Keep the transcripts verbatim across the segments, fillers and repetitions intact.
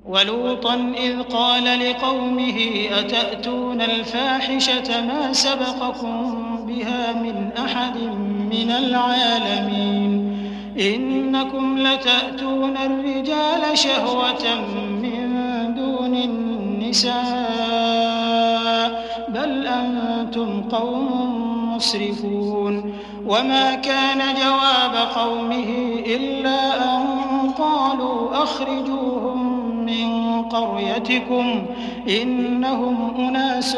ولوطا إذ قال لقومه أتأتون الفاحشة ما سبقكم بها من أحد من العالمين إنكم لتأتون الرجال شهوة من دون النساء بل أنتم قوم مسرفون وما كان جواب قومه إلا أن قالوا أخرجوهم من قريتكم إنهم أناس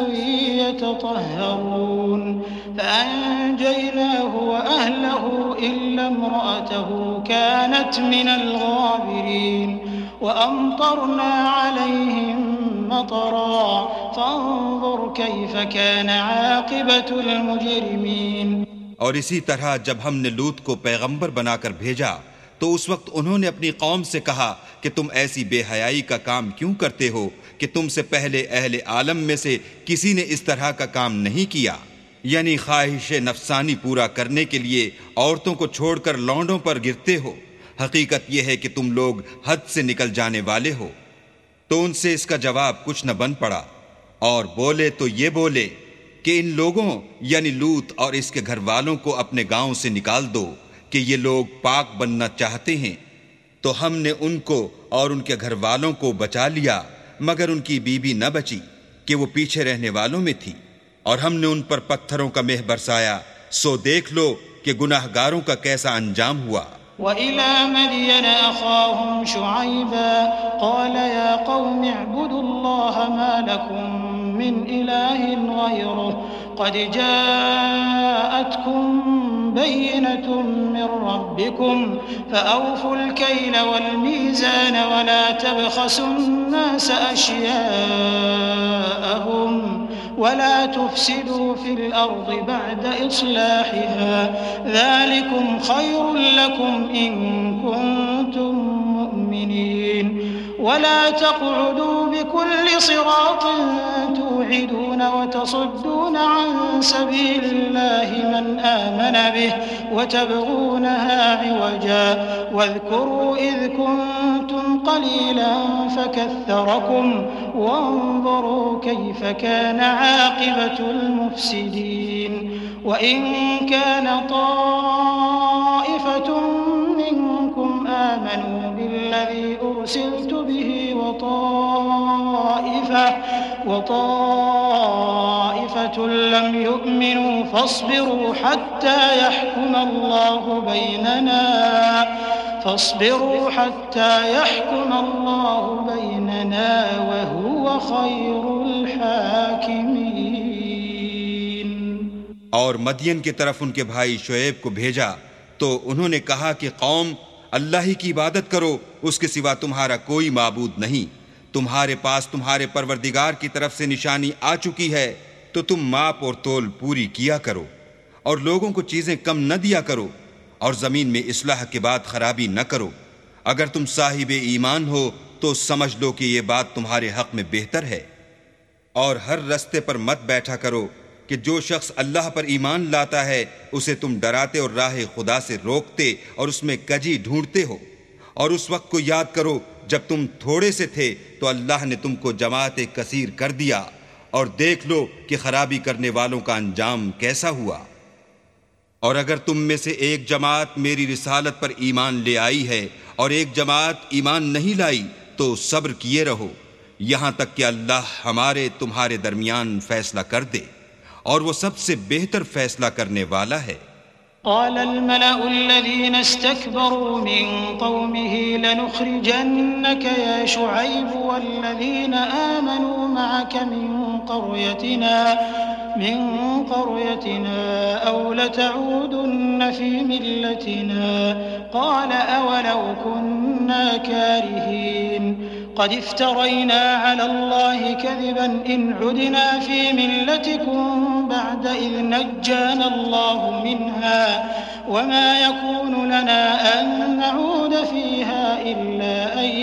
يتطهرون فأنجيناه وأهله إلا امرأته كانت من الغابرين وأمطرنا عليهم مطرا فانظر كيف كان عاقبة المجرمين. اور اسی طرح جب ہم نے لوط کو پیغمبر بنا کر بھیجا تو اس وقت انہوں نے اپنی قوم سے کہا کہ تم ایسی بے حیائی کا کام کیوں کرتے ہو کہ تم سے پہلے اہل عالم میں سے کسی نے اس طرح کا کام نہیں کیا، یعنی خواہش نفسانی پورا کرنے کے لیے عورتوں کو چھوڑ کر لونڈوں پر گرتے ہو. حقیقت یہ ہے کہ تم لوگ حد سے نکل جانے والے ہو. تو ان سے اس کا جواب کچھ نہ بن پڑا، اور بولے تو یہ بولے کہ ان لوگوں یعنی لوط اور اس کے گھر والوں کو اپنے گاؤں سے نکال دو کہ یہ لوگ پاک بننا چاہتے ہیں. تو ہم نے ان کو اور ان کے گھر والوں کو بچا لیا، مگر ان کی بیوی نہ بچی کہ وہ پیچھے رہنے والوں میں تھی، اور ہم نے ان پر پتھروں کا مہ برسایا. سو دیکھ لو کہ گناہ گاروں کا کیسا انجام ہوا. وَإِلَى مَدْيَنَ أَخَاهُمْ شُعَيْبًا قَالَ يَا قَوْمِ اعْبُدُوا اللَّهَ مَا لَكُمْ مِنْ إِلَٰهٍ غَيْرُهُ قَدْ جَاءَتْكُمْ بَيِّنَةٌ مِّن رَّبِّكُمْ فَأَوْفُوا الْكَيْلَ وَالْمِيزَانَ وَلَا تَبْخَسُوا النَّاسَ أَشْيَاءَهُمْ ولا تفسدوا في الأرض بعد إصلاحها ذلكم خير لكم إن كنتم مؤمنين ولا تقعدوا بكل صراط توعدون وتصدون عن سبيل الله من آمن به وتبغونها عوجا واذكروا إذ كنتم قليلا فكثركم وانظروا كيف كان عاقبة المفسدين. وإن كان طائفة منكم آمنوا بالذي أرسلت به وطائفة وطائفة لم يؤمنوا فاصبروا حتى يحكم الله بيننا فاصبروا حتى يحكم الله بيننا وهو خير الحاكمين. اور مدین کی طرف ان کے بھائی شعیب کو بھیجا تو انہوں نے کہا کہ قوم اللہ ہی کی عبادت کرو، اس کے سوا تمہارا کوئی معبود نہیں. تمہارے پاس تمہارے پروردگار کی طرف سے نشانی آ چکی ہے تو تم ماپ اور تول پوری کیا کرو اور لوگوں کو چیزیں کم نہ دیا کرو اور زمین میں اصلاح کے بعد خرابی نہ کرو. اگر تم صاحب ایمان ہو تو سمجھ لو کہ یہ بات تمہارے حق میں بہتر ہے. اور ہر رستے پر مت بیٹھا کرو کہ جو شخص اللہ پر ایمان لاتا ہے اسے تم ڈراتے اور راہ خدا سے روکتے اور اس میں کجی ڈھونڈتے ہو. اور اس وقت کو یاد کرو جب تم تھوڑے سے تھے تو اللہ نے تم کو جماعت کثیر کر دیا، اور دیکھ لو کہ خرابی کرنے والوں کا انجام کیسا ہوا. اور اگر تم میں سے ایک جماعت میری رسالت پر ایمان لے آئی ہے اور ایک جماعت ایمان نہیں لائی تو صبر کیے رہو یہاں تک کہ اللہ ہمارے تمہارے درمیان فیصلہ کر دے، اور وہ سب سے بہتر فیصلہ کرنے والا ہے. قال الملأ الذين استكبروا من قومه لنخرجنك يا شعيب والذين آمنوا معك من قريتنا من قريتنا أو لتعودن في ملتنا قال أولو كنا كارهين قد افترينا على الله كذبا إن عدنا في ملتكم بعد إذ نجانا الله منها وما يكون لنا أن نعود فيها إلا أن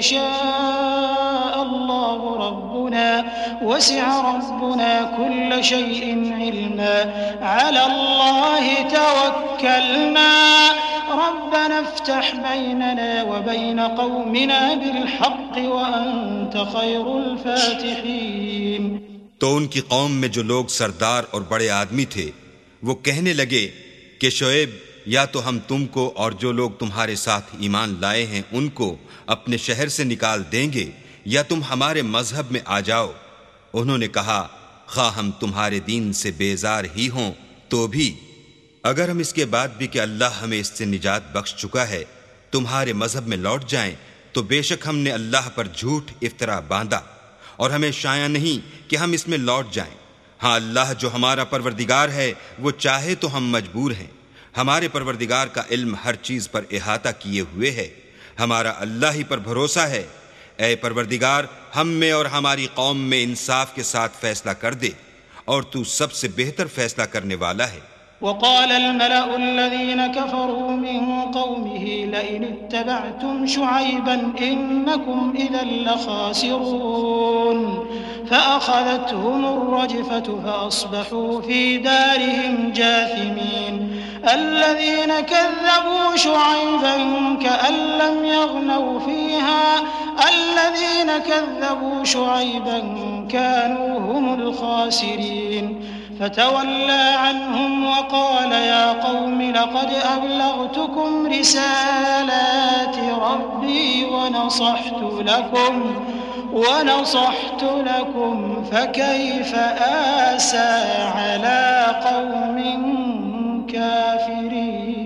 يشاء الله ربنا وسع ربنا كل شيء علما على الله توكلنا ربنا افتح بيننا وبين قومنا بالحق وأنت خير الفاتحين۔ تو ان کی قوم میں جو لوگ سردار اور بڑے آدمی تھے وہ کہنے لگے کہ شعیب یا تو ہم تم کو اور جو لوگ تمہارے ساتھ ایمان لائے ہیں ان کو اپنے شہر سے نکال دیں گے یا تم ہمارے مذہب میں آ جاؤ۔ انہوں نے کہا خواہ ہم تمہارے دین سے بیزار ہی ہوں تو بھی اگر ہم اس کے بعد بھی کہ اللہ ہمیں اس سے نجات بخش چکا ہے تمہارے مذہب میں لوٹ جائیں تو بے شک ہم نے اللہ پر جھوٹ افطرا باندھا اور ہمیں شایع نہیں کہ ہم اس میں لوٹ جائیں۔ ہاں اللہ جو ہمارا پروردگار ہے وہ چاہے تو ہم مجبور ہیں، ہمارے پروردگار کا علم ہر چیز پر احاطہ کیے ہوئے ہے، ہمارا اللہ ہی پر بھروسہ ہے۔ اے پروردگار ہم میں اور ہماری قوم میں انصاف کے ساتھ فیصلہ کر دے اور تو سب سے بہتر فیصلہ کرنے والا ہے۔ وقال الملأ الذين كفروا من قومه لئن اتبعتم شعيبا إنكم إذا لخاسرون فأخذتهم الرجفة فأصبحوا في دارهم جاثمين الذين كذبوا شعيبا كأن لم يغنوا فيها الذين كذبوا شعيبا كانوا هم الخاسرين فتولى عنهم وقال يا قوم لقد أبلغتكم رسالات ربي ونصحت لكم ونصحت لكم فكيف آسى على قوم كافرين۔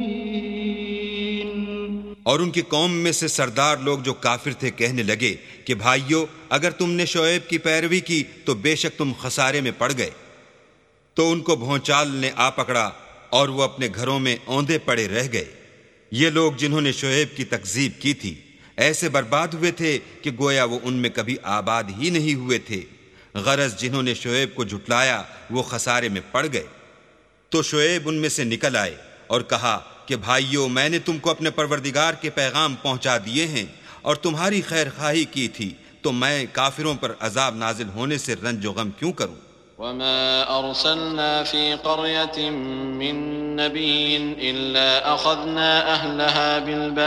اور ان کی قوم میں سے سردار لوگ جو کافر تھے کہنے لگے کہ بھائیو اگر تم نے شعیب کی پیروی کی تو بے شک تم خسارے میں پڑ گئے۔ تو ان کو بھونچال نے آ پکڑا اور وہ اپنے گھروں میں اوندے پڑے رہ گئے۔ یہ لوگ جنہوں نے شعیب کی تکذیب کی تھی ایسے برباد ہوئے تھے کہ گویا وہ ان میں کبھی آباد ہی نہیں ہوئے تھے۔ غرض جنہوں نے شعیب کو جھٹلایا وہ خسارے میں پڑ گئے۔ تو شعیب ان میں سے نکل آئے اور کہا کہ بھائیو میں نے تم کو اپنے پروردگار کے پیغام پہنچا دیے ہیں اور تمہاری خیر خواہی کی تھی، تو میں کافروں پر عذاب نازل ہونے سے رنج و غم کیوں کروں؟ وما أرسلنا في قرية من نبي إلا أخذنا أهلها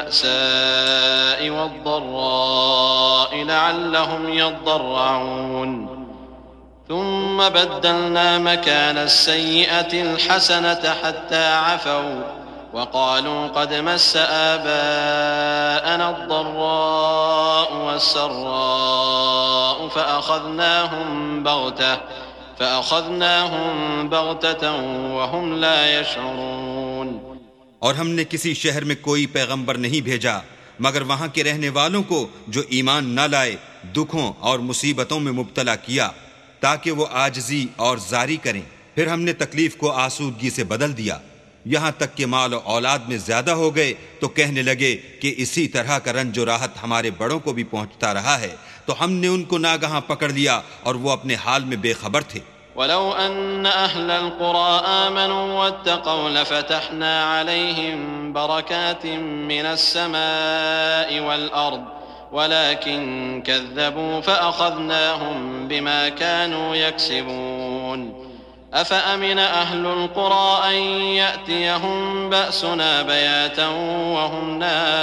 بالبأساء والضراء لعلهم يضرعون ثم بدلنا مكان السيئة الحسنة حتى عفوا وقالوا قد مس آباءنا الضراء والسراء فأخذناهم بغتة فأخذناهم بغتة وهم لا يشعرون۔ اور ہم نے کسی شہر میں کوئی پیغمبر نہیں بھیجا مگر وہاں کے رہنے والوں کو جو ایمان نہ لائے دکھوں اور مصیبتوں میں مبتلا کیا تاکہ وہ عاجزی اور زاری کریں، پھر ہم نے تکلیف کو آسودگی سے بدل دیا، یہاں تک کہ مال و اولاد میں زیادہ ہو گئے تو کہنے لگے کہ اسی طرح کا رنج و راحت ہمارے بڑوں کو بھی پہنچتا رہا ہے، تو ہم نے ان کو ناگہاں پکڑ لیا اور وہ اپنے حال میں بے خبر تھے۔ ولو أن أهل القرى آمنوا واتقوا لفتحنا عليهم بركات من السماء والأرض ولكن كذبوا فأخذناهم بما كانوا يكسبون أفأمن أهل القرى أن يأتيهم بأسنا بياتا وهم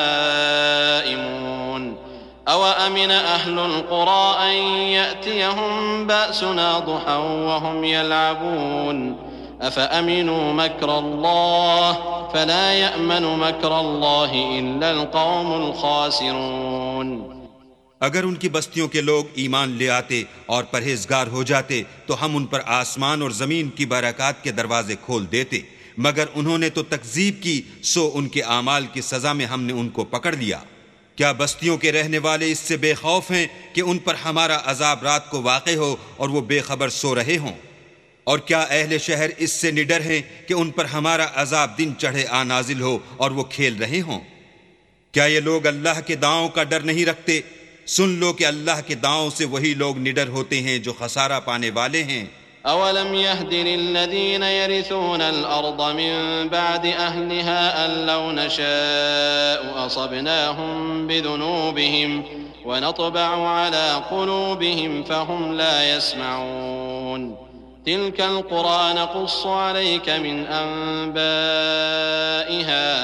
نائمون أو أمن أهل القرى أن يأتيهم بأسنا ضحى وهم يلعبون أفأمنوا مكر الله فلا يأمن مكر الله إلا القوم الخاسرون۔ اگر ان کی بستیوں کے لوگ ایمان لے آتے اور پرہیزگار ہو جاتے تو ہم ان پر آسمان اور زمین کی برکات کے دروازے کھول دیتے، مگر انہوں نے تو تکذیب کی، سو ان کے اعمال کی سزا میں ہم نے ان کو پکڑ لیا۔ کیا بستیوں کے رہنے والے اس سے بے خوف ہیں کہ ان پر ہمارا عذاب رات کو واقع ہو اور وہ بے خبر سو رہے ہوں؟ اور کیا اہل شہر اس سے نڈر ہیں کہ ان پر ہمارا عذاب دن چڑھے آ نازل ہو اور وہ کھیل رہے ہوں؟ کیا یہ لوگ اللہ کے داؤں کا ڈر نہیں رکھتے؟ سن لو کہ اللہ کے داؤں سے وہی لوگ نڈر ہوتے ہیں جو خسارہ پانے والے ہیں۔ أولم يهد للذين يرثون الأرض من بعد أهلها أن لو نشاء أصبناهم بذنوبهم ونطبع على قلوبهم فهم لا يسمعون تلك القرى نقص عليك من أنبائها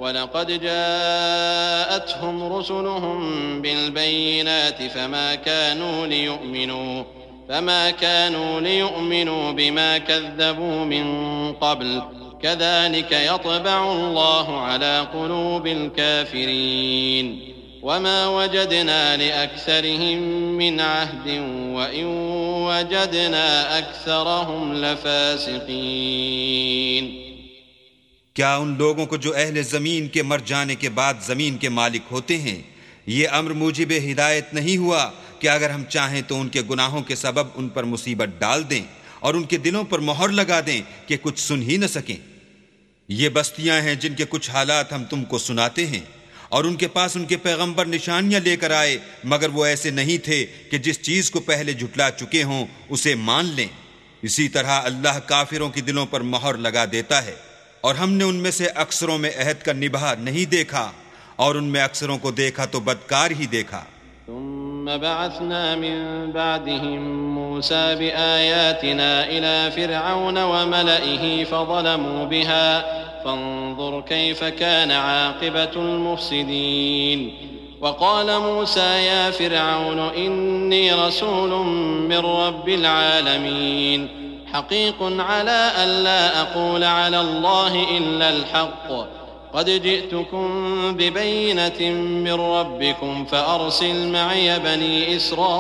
وَلَقَدْ جَاءَتْهُمْ رُسُلُهُم بِالْبَيِّنَاتِ فَمَا كَانُوا لِيُؤْمِنُوا فَمَا كَانُوا لِيُؤْمِنُوا بِمَا كَذَّبُوا مِن قَبْلُ كَذَلِكَ يَطْبَعُ اللَّهُ عَلَى قُلُوبِ الْكَافِرِينَ وَمَا وَجَدْنَا لِأَكْثَرِهِم مِّنْ عَهْدٍ وَإِن وَجَدْنَا أَكْثَرَهُمْ لَفَاسِقِينَ۔ کیا ان لوگوں کو جو اہل زمین کے مر جانے کے بعد زمین کے مالک ہوتے ہیں یہ امر موجب ہدایت نہیں ہوا کہ اگر ہم چاہیں تو ان کے گناہوں کے سبب ان پر مصیبت ڈال دیں اور ان کے دلوں پر مہر لگا دیں کہ کچھ سن ہی نہ سکیں؟ یہ بستیاں ہیں جن کے کچھ حالات ہم تم کو سناتے ہیں، اور ان کے پاس ان کے پیغمبر نشانیاں لے کر آئے مگر وہ ایسے نہیں تھے کہ جس چیز کو پہلے جھٹلا چکے ہوں اسے مان لیں۔ اسی طرح اللہ کافروں کی دلوں پر مہر لگا دیتا ہے، اور ہم نے ان میں سے اکثروں میں عہد کا نبھا نہیں دیکھا اور ان میں اکثروں کو دیکھا تو بدکار ہی دیکھا۔ ثم بعثنا من بعدهم موسى بآياتنا إلى فرعون وملئه فظلموا بها فانظر كيف كان عاقبة المفسدين وقال موسى يا فرعون إني رسول من رب العالمين حقيق على ألا أقول على الله إلا الحق قد جئتكم ببينة من ربكم فأرسل معي بني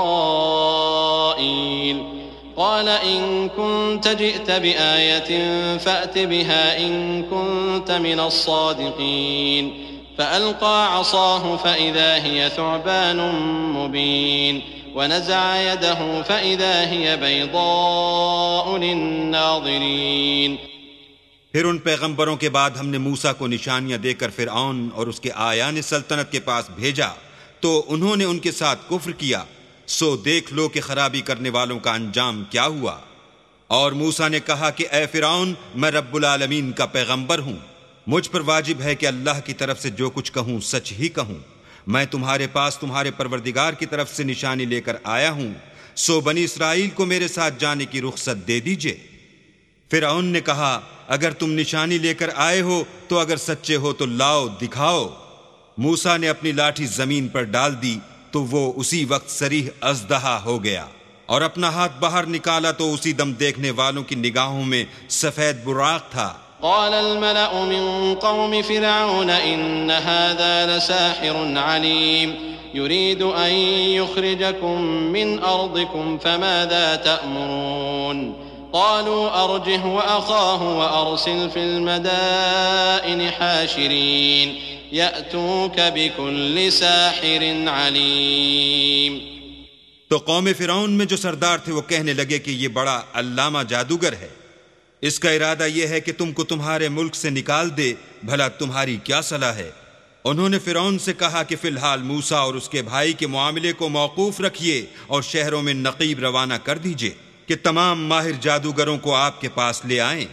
إسرائيل قال إن كنت جئت بآية فأت بها إن كنت من الصادقين فألقى عصاه فإذا هي ثعبان مبين ونزع يده فإذا هي بيضاء للناظرين۔ پھر ان پیغمبروں کے بعد ہم نے موسیٰ کو نشانیاں دے کر فرعون اور اس کے آیان سلطنت کے پاس بھیجا تو انہوں نے ان کے ساتھ کفر کیا، سو دیکھ لو کہ خرابی کرنے والوں کا انجام کیا ہوا۔ اور موسیٰ نے کہا کہ اے فرعون میں رب العالمین کا پیغمبر ہوں، مجھ پر واجب ہے کہ اللہ کی طرف سے جو کچھ کہوں سچ ہی کہوں، میں تمہارے پاس تمہارے پروردگار کی طرف سے نشانی لے کر آیا ہوں، سو بنی اسرائیل کو میرے ساتھ جانے کی رخصت دے دیجئے۔ فرعون نے کہا اگر تم نشانی لے کر آئے ہو تو اگر سچے ہو تو لاؤ دکھاؤ۔ موسیٰ نے اپنی لاٹھی زمین پر ڈال دی تو وہ اسی وقت صریح اژدہا ہو گیا، اور اپنا ہاتھ باہر نکالا تو اسی دم دیکھنے والوں کی نگاہوں میں سفید براق تھا۔ قال الملأ من قوم فرعون إن هذا لساحر عليم يريد أن يخرجكم من أرضكم فماذا تأمرون قالوا أرجه وأخاه وأرسل في المدائن حاشرين يأتوك بكل ساحر عليم۔ تو قوم فرعون میں جو سردار تھے وہ کہنے لگے کہ یہ بڑا علامہ جادوگر ہے، اس کا ارادہ یہ ہے کہ تم کو تمہارے ملک سے نکال دے، بھلا تمہاری کیا صلاح ہے؟ انہوں نے فرعون سے کہا کہ فی الحال موسیٰ اور اس کے بھائی کے معاملے کو موقوف رکھیے اور شہروں میں نقیب روانہ کر دیجئے کہ تمام ماہر جادوگروں کو آپ کے پاس لے آئیں۔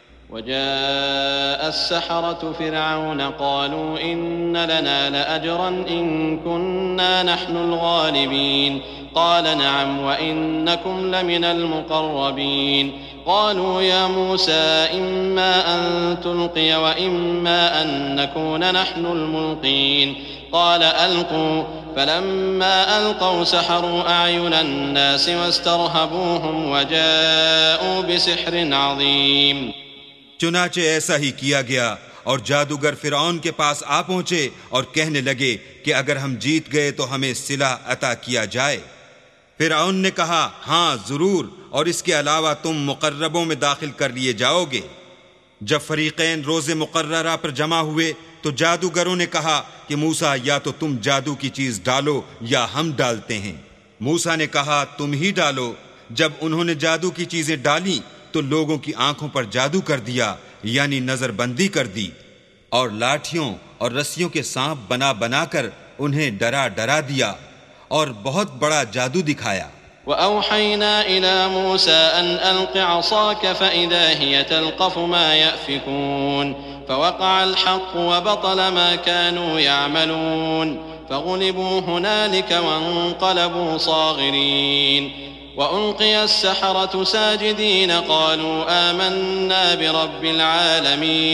وجاء السحرة فرعون قالوا إن لنا لأجرا إن كنا نحن الغالبين قال نعم وإنكم لمن المقربين قالوا يا موسى إما أن تلقي وإما أن نكون نحن الملقين قال ألقوا فلما ألقوا سحروا أعين الناس واسترهبوهم وجاءوا بسحر عظيم۔ چنانچہ ایسا ہی کیا گیا، اور جادوگر فرعون کے پاس آ پہنچے اور کہنے لگے کہ اگر ہم جیت گئے تو ہمیں صلہ عطا کیا جائے۔ فرعون نے کہا ہاں ضرور، اور اس کے علاوہ تم مقربوں میں داخل کر لیے جاؤ گے۔ جب فریقین روز مقررہ پر جمع ہوئے تو جادوگروں نے کہا کہ موسیٰ یا تو تم جادو کی چیز ڈالو یا ہم ڈالتے ہیں۔ موسیٰ نے کہا تم ہی ڈالو۔ جب انہوں نے جادو کی چیزیں ڈالیں تو لوگوں کی آنکھوں پر جادو کر دیا، یعنی نظر بندی کر دی، اور لاٹھیوں اور رسیوں کے سانپ بنا بنا کر انہیں ڈرا ڈرا دیا اور بہت بڑا جادو دکھایا۔ وأوحينا إلى موسى أن ألق عصاك فإذا هي تلقف ما يأفكون فوقع الحق وبطل ما كانوا يعملون فغلبوا هنالك وانقلبوا صاغرين وألقي السحرة ساجدين قالوا آمنا برب العالمين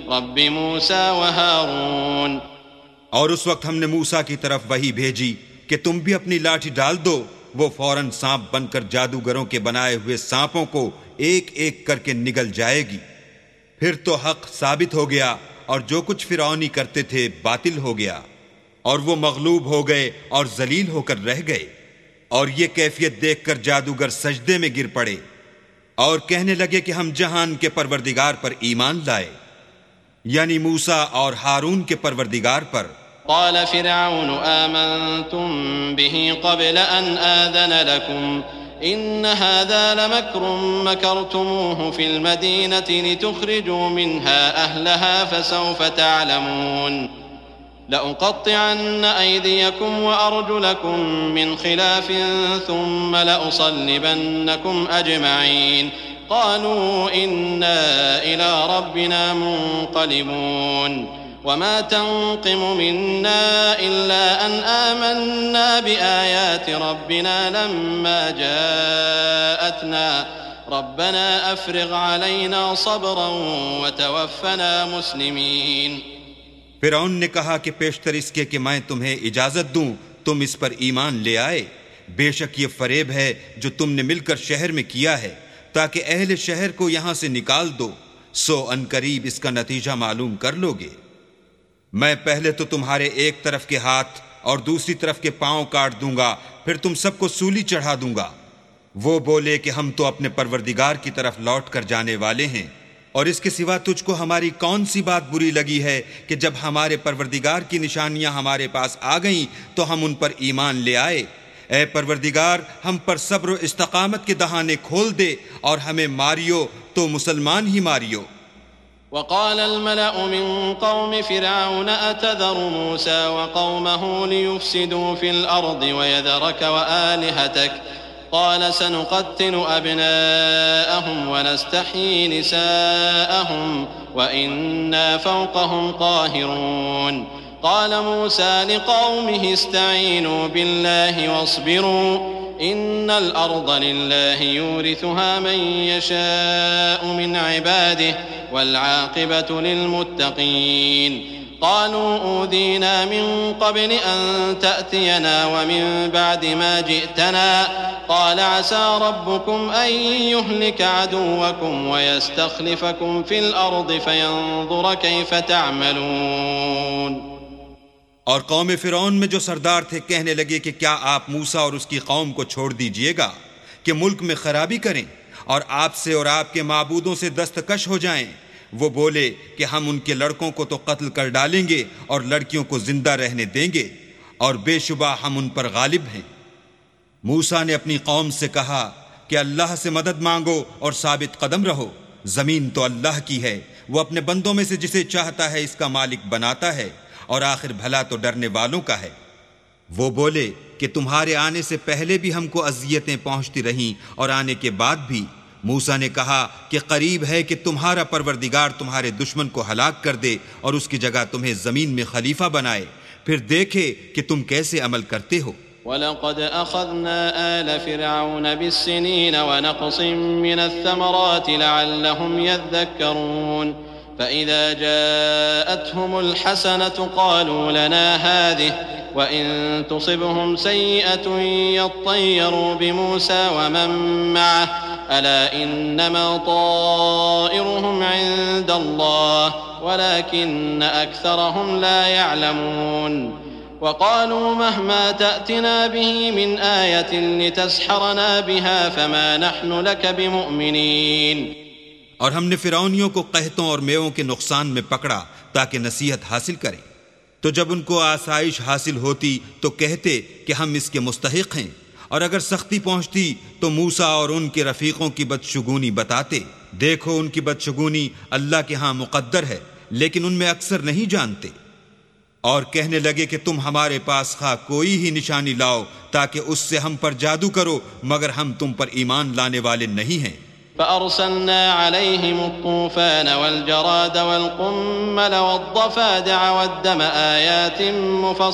رب موسى وهارون. اور اس وقت ہم نے موسیٰ کی طرف وحی بھیجی کہ تم بھی اپنی لاٹھی ڈال دو. وہ فوراً سانپ بن کر جادوگروں کے بنائے ہوئے سانپوں کو ایک ایک کر کے نگل جائے گی. پھر تو حق ثابت ہو گیا اور جو کچھ فرعونی کرتے تھے باطل ہو گیا، اور وہ مغلوب ہو گئے اور ذلیل ہو کر رہ گئے. اور یہ کیفیت دیکھ کر جادوگر سجدے میں گر پڑے اور کہنے لگے کہ ہم جہان کے پروردگار پر ایمان لائے، یعنی موسیٰ اور ہارون کے پروردگار پر. قال فرعون آمنتم به قبل أن آذن لكم إن هذا لمكر مكرتموه في المدينة لتخرجوا منها أهلها فسوف تعلمون. لأقطعن أيديكم وأرجلكم من خلاف ثم لأصلبنكم أجمعين. قالوا إنا إلى ربنا منقلبون. وما تنقم منا إلا أن آمنا بآيات ربنا لما جاءتنا ربنا أفرغ علينا صبرا وتوفنا مسلمين. فرعون نے کہا کہ پیشتر اس کے کہ میں تمہیں اجازت دوں تم اس پر ایمان لے آئے. بے شک یہ فریب ہے جو تم نے مل کر شہر میں کیا ہے تاکہ اہل شہر کو یہاں سے نکال دو، سو ان قریب اس کا نتیجہ معلوم کر لو گے. میں پہلے تو تمہارے ایک طرف کے ہاتھ اور دوسری طرف کے پاؤں کاٹ دوں گا، پھر تم سب کو سولی چڑھا دوں گا. وہ بولے کہ ہم تو اپنے پروردگار کی طرف لوٹ کر جانے والے ہیں، اور اس کے سوا تجھ کو ہماری کون سی بات بری لگی ہے کہ جب ہمارے پروردگار کی نشانیاں ہمارے پاس آ گئیں تو ہم ان پر ایمان لے آئے. اے پروردگار، ہم پر صبر و استقامت کے دہانے کھول دے اور ہمیں ماریو تو مسلمان ہی ماریو. وقال الملأ من قوم فرعون أتذر موسى وقومه ليفسدوا في الأرض ويذرك وآلهتك قال سنقتل أبناءهم ونستحيي نساءهم وإنا فوقهم قاهرون. قال موسى لقومه استعينوا بالله واصبروا إن الأرض لله يورثها من يشاء من عباده والعاقبة للمتقين. قالوا أوذينا من قبل أن تأتينا ومن بعد ما جئتنا قال عسى ربكم أن يهلك عدوكم ويستخلفكم في الأرض فينظر كيف تعملون. اور قوم فرعون میں جو سردار تھے کہنے لگے کہ کیا آپ موسیٰ اور اس کی قوم کو چھوڑ دیجئے گا کہ ملک میں خرابی کریں اور آپ سے اور آپ کے معبودوں سے دستکش ہو جائیں. وہ بولے کہ ہم ان کے لڑکوں کو تو قتل کر ڈالیں گے اور لڑکیوں کو زندہ رہنے دیں گے، اور بے شبہ ہم ان پر غالب ہیں. موسیٰ نے اپنی قوم سے کہا کہ اللہ سے مدد مانگو اور ثابت قدم رہو. زمین تو اللہ کی ہے، وہ اپنے بندوں میں سے جسے چاہتا ہے اس کا مالک بناتا ہے، اور آخر بھلا تو ڈرنے والوں کا ہے. وہ بولے کہ تمہارے آنے سے پہلے بھی ہم کو اذیتیں پہنچتی رہیں اور آنے کے بعد بھی. موسیٰ نے کہا کہ قریب ہے کہ تمہارا پروردگار تمہارے دشمن کو ہلاک کر دے اور اس کی جگہ تمہیں زمین میں خلیفہ بنائے، پھر دیکھے کہ تم کیسے عمل کرتے ہو. وَلَقَدْ أَخَذْنَا آلَ فِرْعَوْنَ بِالسِّنِينَ وَنَقْصٍ مِّنَ الثَّمَرَاتِ لَعَلَّهُمْ يَذَّكَّرُونَ. فإذا جاءتهم الحسنة قالوا لنا هذه وإن تصبهم سيئة يطيروا بموسى ومن معه ألا إنما طائرهم عند الله ولكن أكثرهم لا يعلمون. وقالوا مهما تأتنا به من آية لتسحرنا بها فما نحن لك بمؤمنين. اور ہم نے فرعونیوں کو قحطوں اور میووں کے نقصان میں پکڑا تاکہ نصیحت حاصل کریں. تو جب ان کو آسائش حاصل ہوتی تو کہتے کہ ہم اس کے مستحق ہیں، اور اگر سختی پہنچتی تو موسیٰ اور ان کے رفیقوں کی بدشگونی بتاتے. دیکھو ان کی بدشگونی اللہ کے ہاں مقدر ہے، لیکن ان میں اکثر نہیں جانتے. اور کہنے لگے کہ تم ہمارے پاس خواہ کوئی ہی نشانی لاؤ تاکہ اس سے ہم پر جادو کرو، مگر ہم تم پر ایمان لانے والے نہیں ہیں. فأرسلنا عليهم الطوفان والجراد والقمل والضفادع والدم آيات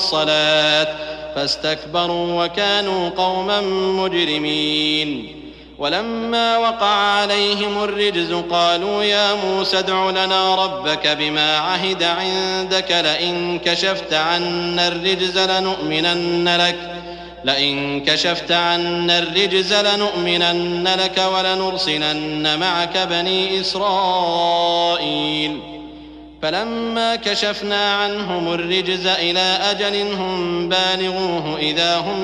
مفصلات فاستكبروا وكانوا قوما مجرمين. ولما وقع عليهم الرجز قالوا يا موسى ادع لنا ربك بما عهد عندك لئن كشفت عنا الرجز لنؤمنن لك لئن كشفت عنا الرجز لنؤمنن لك ولنرسلن معك بني إسرائيل فلما كشفنا عنهم الرجز إلى أجل هم بالغوه إذا هم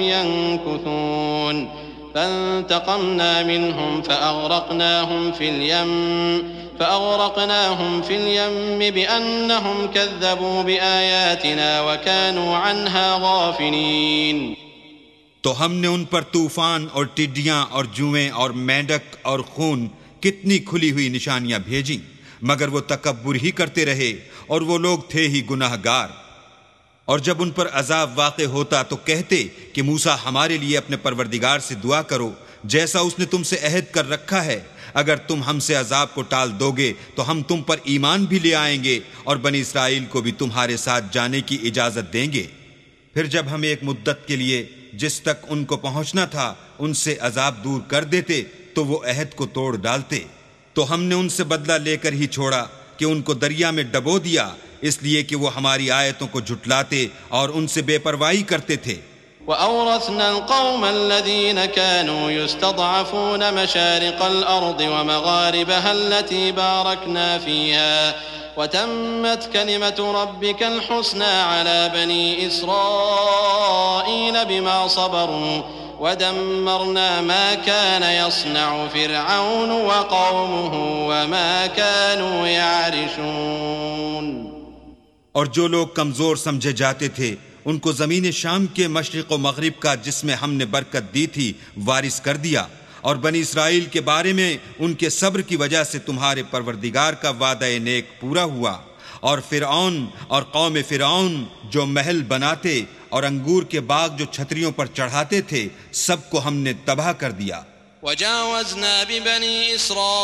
ينكثون فانتقمنا منهم فأغرقناهم في اليم فأغرقناهم في اليم بأنهم كذبوا بآياتنا وكانوا عنها غافلين. تو ہم نے ان پر طوفان اور ٹڈیاں اور جوئیں اور مینڈک اور خون کتنی کھلی ہوئی نشانیاں بھیجیں، مگر وہ تکبر ہی کرتے رہے اور وہ لوگ تھے ہی گناہ گار. اور جب ان پر عذاب واقع ہوتا تو کہتے کہ موسیٰ ہمارے لیے اپنے پروردگار سے دعا کرو جیسا اس نے تم سے عہد کر رکھا ہے، اگر تم ہم سے عذاب کو ٹال دو گے تو ہم تم پر ایمان بھی لے آئیں گے اور بنی اسرائیل کو بھی تمہارے ساتھ جانے کی اجازت دیں گے. پھر جب ہم ایک مدت کے لیے جس تک ان کو پہنچنا تھا ان سے عذاب دور کر دیتے تو وہ عہد کو توڑ ڈالتے. تو ہم نے ان سے بدلہ لے کر ہی چھوڑا کہ ان کو دریا میں ڈبو دیا، اس لیے کہ وہ ہماری آیتوں کو جھٹلاتے اور ان سے بے پرواہی کرتے تھے. وَأَوْرَثْنَا الْقَوْمَ الَّذِينَ كَانُوا يُسْتَضْعَفُونَ مَشَارِقَ الْأَرْضِ وَمَغَارِبَهَا الَّتِي بَارَكْنَا فِيهَا وَتَمَّتْ كَلِمَةُ رَبِّكَ الْحُسْنَى عَلَى بَنِي إِسْرَائِيلَ بِمَا صَبَرُوا وَدَمَّرْنَا مَا كَانَ يَصْنَعُ فِرْعَوْنُ وَقَوْمُهُ وَمَا كَانُوا يَعْرِشُونَ. اور جو لوگ کمزور سمجھے جاتے تھے ان کو زمین شام کے مشرق و مغرب کا جس میں ہم نے برکت دی تھی وارث کر دیا، اور بنی اسرائیل کے بارے میں ان کے صبر کی وجہ سے تمہارے پروردگار کا وعدہ نیک پورا ہوا. اور فرعون اور قوم فرعون جو محل بناتے اور انگور کے باغ جو چھتریوں پر چڑھاتے تھے سب کو ہم نے تباہ کر دیا. وجاوزنا ببني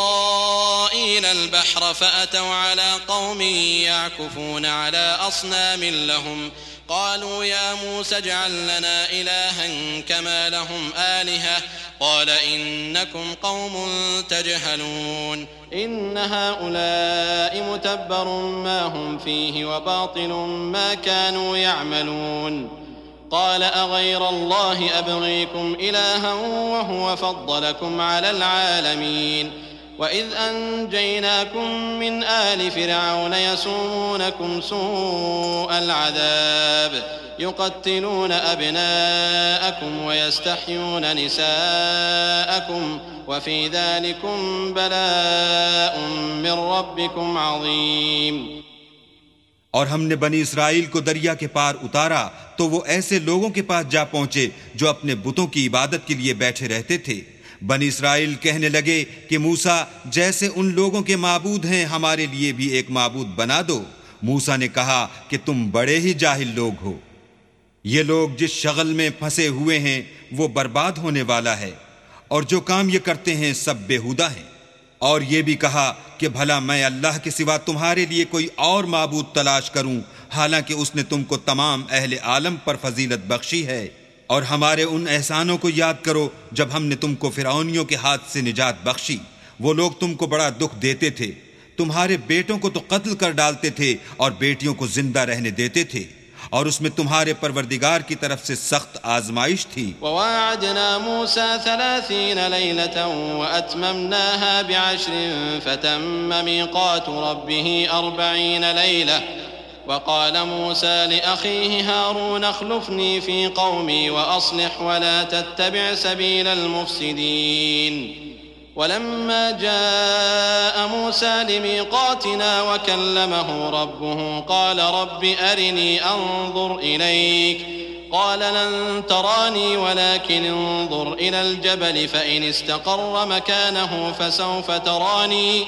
إسرائيل البحر فأتوا على قوم يعكفون على أصنام لهم قالوا يا موسى اجعل لنا إلها كما لهم آلهة قال إنكم قوم تجهلون إن هؤلاء متبر ما هم فيه وباطل ما كانوا يعملون قال أغير الله أبغيكم إلها وهو فضلكم على العالمين وإذ أنجيناكم من آل فرعون يسومونكم سوء العذاب يقتلون أبناءكم ويستحيون نساءكم وفي ذلكم بلاء من ربكم عظيم. اور ہم نے بنی اسرائیل کو دریا کے پار اتارا تو وہ ایسے لوگوں کے پاس جا پہنچے جو اپنے بتوں کی عبادت کے لیے بیٹھے رہتے تھے. بنی اسرائیل کہنے لگے کہ موسیٰ جیسے ان لوگوں کے معبود ہیں ہمارے لیے بھی ایک معبود بنا دو. موسیٰ نے کہا کہ تم بڑے ہی جاہل لوگ ہو. یہ لوگ جس شغل میں پھنسے ہوئے ہیں وہ برباد ہونے والا ہے، اور جو کام یہ کرتے ہیں سب بیہودہ ہیں. اور یہ بھی کہا کہ بھلا میں اللہ کے سوا تمہارے لیے کوئی اور معبود تلاش کروں حالانکہ اس نے تم کو تمام اہل عالم پر فضیلت بخشی ہے. اور ہمارے ان احسانوں کو یاد کرو جب ہم نے تم کو فرعونیوں کے ہاتھ سے نجات بخشی. وہ لوگ تم کو بڑا دکھ دیتے تھے، تمہارے بیٹوں کو تو قتل کر ڈالتے تھے اور بیٹیوں کو زندہ رہنے دیتے تھے، اور اس میں تمہارے پروردگار کی طرف سے سخت آزمائش تھی. وواعدنا موسى ثلاثين ليلة وأتممناها بعشر فتم ميقات ربه أربعين ليلة وقال موسى لأخيه هارون اخلفني في قومي وأصلح ولا تتبع سبيل المفسدين. ولما جاء موسى لميقاتنا وكلمه ربه قال رب أرني أنظر إليك قال لن تراني ولكن انظر إلى الجبل فإن استقر مكانه فسوف تراني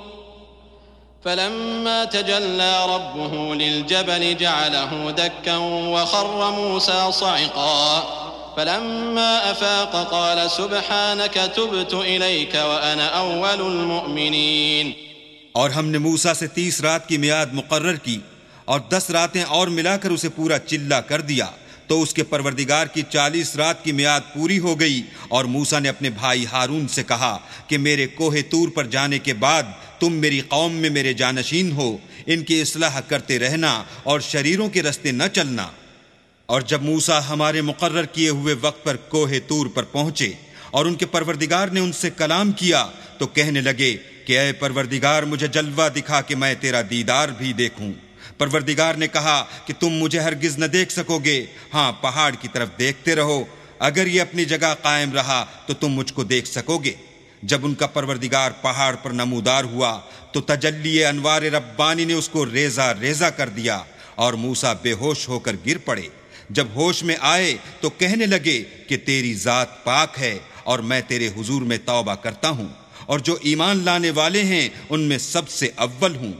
فلما تجلى ربه للجبل جعله دكا وخر موسى صعقا فلما أفاق قال سبحانك تبت إليك وأنا أول المؤمنين. اور ہم نے موسیٰ سے تیس رات کی میعاد مقرر کی اور دس راتیں اور ملا کر اسے پورا چلا کر دیا. تو اس کے پروردگار کی چالیس رات کی میعاد پوری ہو گئی، اور موسیٰ نے اپنے بھائی ہارون سے کہا کہ میرے کوہ طور پر جانے کے بعد تم میری قوم میں میرے جانشین ہو، ان کی اصلاح کرتے رہنا اور شریروں کے رستے نہ چلنا۔ اور جب موسیٰ ہمارے مقرر کیے ہوئے وقت پر کوہ طور پر پہنچے اور ان کے پروردگار نے ان سے کلام کیا تو کہنے لگے کہ اے پروردگار مجھے جلوہ دکھا کہ میں تیرا دیدار بھی دیکھوں۔ پروردگار نے کہا کہ تم مجھے ہرگز نہ دیکھ سکو گے، ہاں پہاڑ کی طرف دیکھتے رہو، اگر یہ اپنی جگہ قائم رہا تو تم مجھ کو دیکھ سکو گے۔ جب ان کا پروردگار پہاڑ پر نمودار ہوا تو تجلی انوار ربانی نے اس کو ریزہ ریزہ کر دیا اور موسیٰ بے ہوش ہو کر گر پڑے۔ جب ہوش میں آئے تو کہنے لگے کہ تیری ذات پاک ہے اور میں تیرے حضور میں توبہ کرتا ہوں، اور جو ایمان لانے والے ہیں ان میں سب سے اول ہوں۔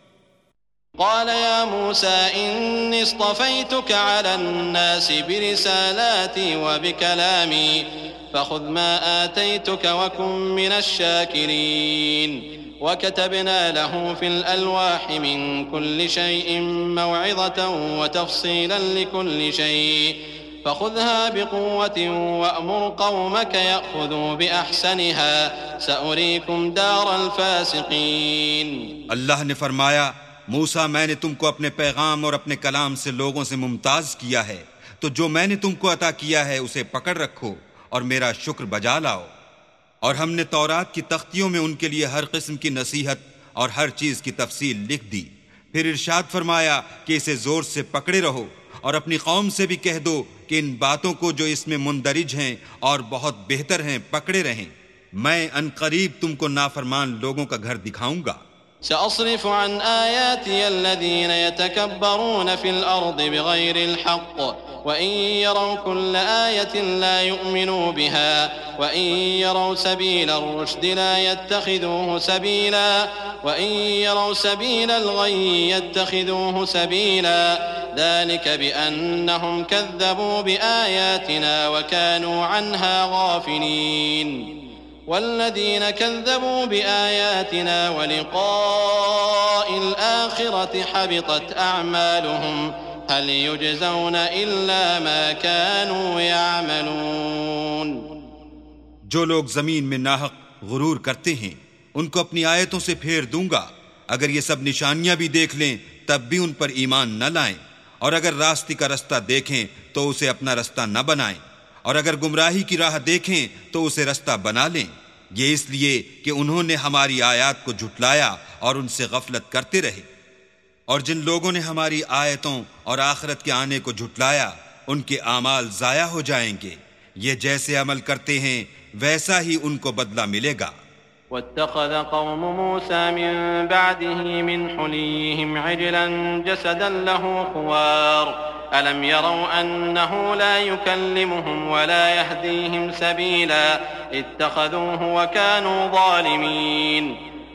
قال يا موسى إني اصطفيتك على الناس برسالاتي وبكلامي فخذ ما آتيتك وكن من الشاكرين وكتبنا له في الألواح من كل شيء موعظة وتفصيلا لكل شيء فخذها بقوة وأمر قومك يأخذوا بأحسنها سأريكم دار الفاسقين۔ اللہ نے فرمایا موسیٰ میں نے تم کو اپنے پیغام اور اپنے کلام سے لوگوں سے ممتاز کیا ہے، تو جو میں نے تم کو عطا کیا ہے اسے پکڑ رکھو اور میرا شکر بجا لاؤ۔ اور ہم نے تورات کی تختیوں میں ان کے لیے ہر قسم کی نصیحت اور ہر چیز کی تفصیل لکھ دی۔ پھر ارشاد فرمایا کہ اسے زور سے پکڑے رہو اور اپنی قوم سے بھی کہہ دو کہ ان باتوں کو جو اس میں مندرج ہیں اور بہت بہتر ہیں پکڑے رہیں، میں ان قریب تم کو نافرمان لوگوں کا گھر دکھاؤں گا۔ سأصرف عن آياتي الذين يتكبرون في الأرض بغير الحق وإن يروا كل آية لا يؤمنوا بها وإن يروا سبيل الرشد لا يتخذوه سبيلا وإن يروا سبيل الغي يتخذوه سبيلا ذلك بأنهم كذبوا بآياتنا وكانوا عنها غافلين والذين كذبوا بآياتنا ولقاء الآخرة حبطت أعمالهم هل يجزون إلا ما كانوا يعملون۔ جو لوگ زمین میں ناحق غرور کرتے ہیں ان کو اپنی آیتوں سے پھیر دوں گا، اگر یہ سب نشانیاں بھی دیکھ لیں تب بھی ان پر ایمان نہ لائیں، اور اگر راستے کا رستہ دیکھیں تو اسے اپنا رستہ نہ بنائیں، اور اگر گمراہی کی راہ دیکھیں تو اسے رستہ بنا لیں۔ یہ اس لیے کہ انہوں نے ہماری آیات کو جھٹلایا اور ان سے غفلت کرتے رہے۔ اور جن لوگوں نے ہماری آیتوں اور آخرت کے آنے کو جھٹلایا ان کے اعمال ضائع ہو جائیں گے، یہ جیسے عمل کرتے ہیں ویسا ہی ان کو بدلہ ملے گا۔ واتخذ قوم موسى من بعده من حليهم عجلا جسدا له خوار ألم يروا أنه لا يكلمهم ولا يهديهم سبيلا اتخذوه وكانوا ظالمين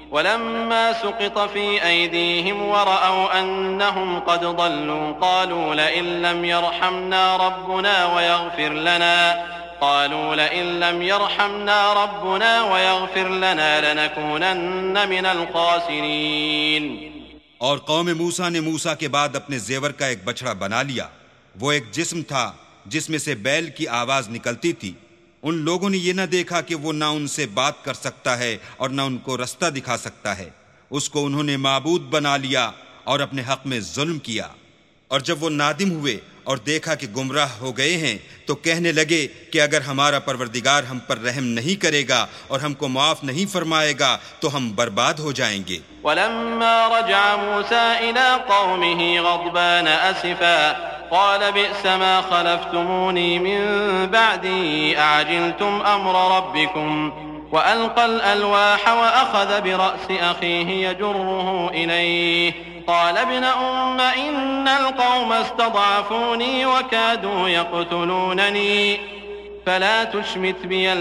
ولما سقط في أيديهم ورأوا أنهم قد ضلوا قالوا لئن لم يرحمنا ربنا ويغفر لنا قالوا لئن لم يرحمنا ربنا ويغفر لنا لنكونن من الخاسرين۔ اور قوم موسیٰ نے موسیٰ کے بعد اپنے زیور کا ایک بچڑا بنا لیا، وہ ایک جسم تھا جس میں سے بیل کی آواز نکلتی تھی۔ ان لوگوں نے یہ نہ دیکھا کہ وہ نہ ان سے بات کر سکتا ہے اور نہ ان کو رستہ دکھا سکتا ہے، اس کو انہوں نے معبود بنا لیا اور اپنے حق میں ظلم کیا۔ اور جب وہ نادم ہوئے اور دیکھا کہ گمراہ ہو گئے ہیں تو کہنے لگے کہ اگر ہمارا پروردگار ہم پر رحم نہیں کرے گا اور ہم کو معاف نہیں فرمائے گا تو ہم برباد ہو جائیں گے۔ ولما رجع موسى إلى قومه غضبان أسفا قال بئس ما خلفتموني من بعدي أعجلتم أمر ربكم وألقى الألواح وأخذ برأس أخيه يجره إليه قال ابن أم إن القوم استضعفوني وكادوا يقتلونني فلا تشمت بي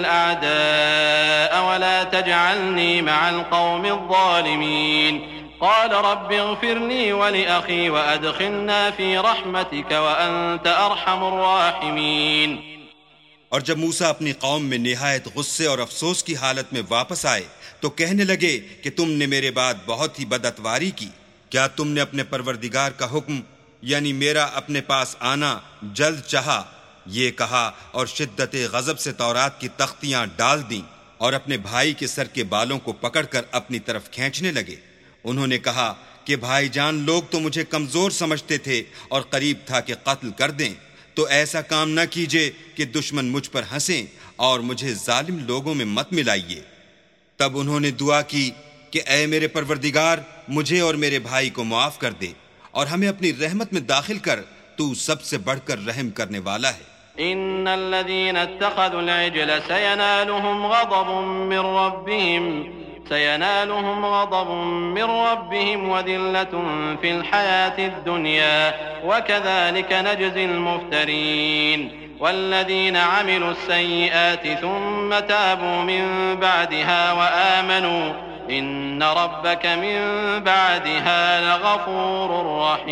الأعداء ولا تجعلني مع القوم الظالمين قال رب اغفر لي ولأخي وأدخلنا في رحمتك وأنت أرحم الراحمين۔ اور جب موسیٰ اپنی قوم میں نہایت غصے اور افسوس کی حالت میں واپس آئے تو کہنے لگے کہ تم نے میرے بعد بہت ہی بدعتواری کی، کیا تم نے اپنے پروردگار کا حکم یعنی میرا اپنے پاس آنا جلد چاہا، یہ کہا اور شدت غضب سے تورات کی تختیاں ڈال دیں اور اپنے بھائی کے سر کے بالوں کو پکڑ کر اپنی طرف کھینچنے لگے۔ انہوں نے کہا کہ بھائی جان لوگ تو مجھے کمزور سمجھتے تھے اور قریب تھا کہ قتل کر دیں، تو ایسا کام نہ کیجیے کہ دشمن مجھ پر ہنسیں اور مجھے ظالم لوگوں میں مت ملائیے۔ تب انہوں نے دعا کی کہ اے میرے پروردگار، مجھے اور میرے بھائی کو معاف کر دے اور ہمیں اپنی رحمت میں داخل کر، تو سب سے بڑھ کر رحم کرنے والا ہے۔ إن الذين اتخذوا العجل سينالهم غضب من ربهم سينالهم غضب من ربهم وذلة في الحياة الدنيا وكذلك نجزي المفترين والذين عملوا السيئات ثم تابوا من بعدها وآمنوا إن ربك من بعدها لغفور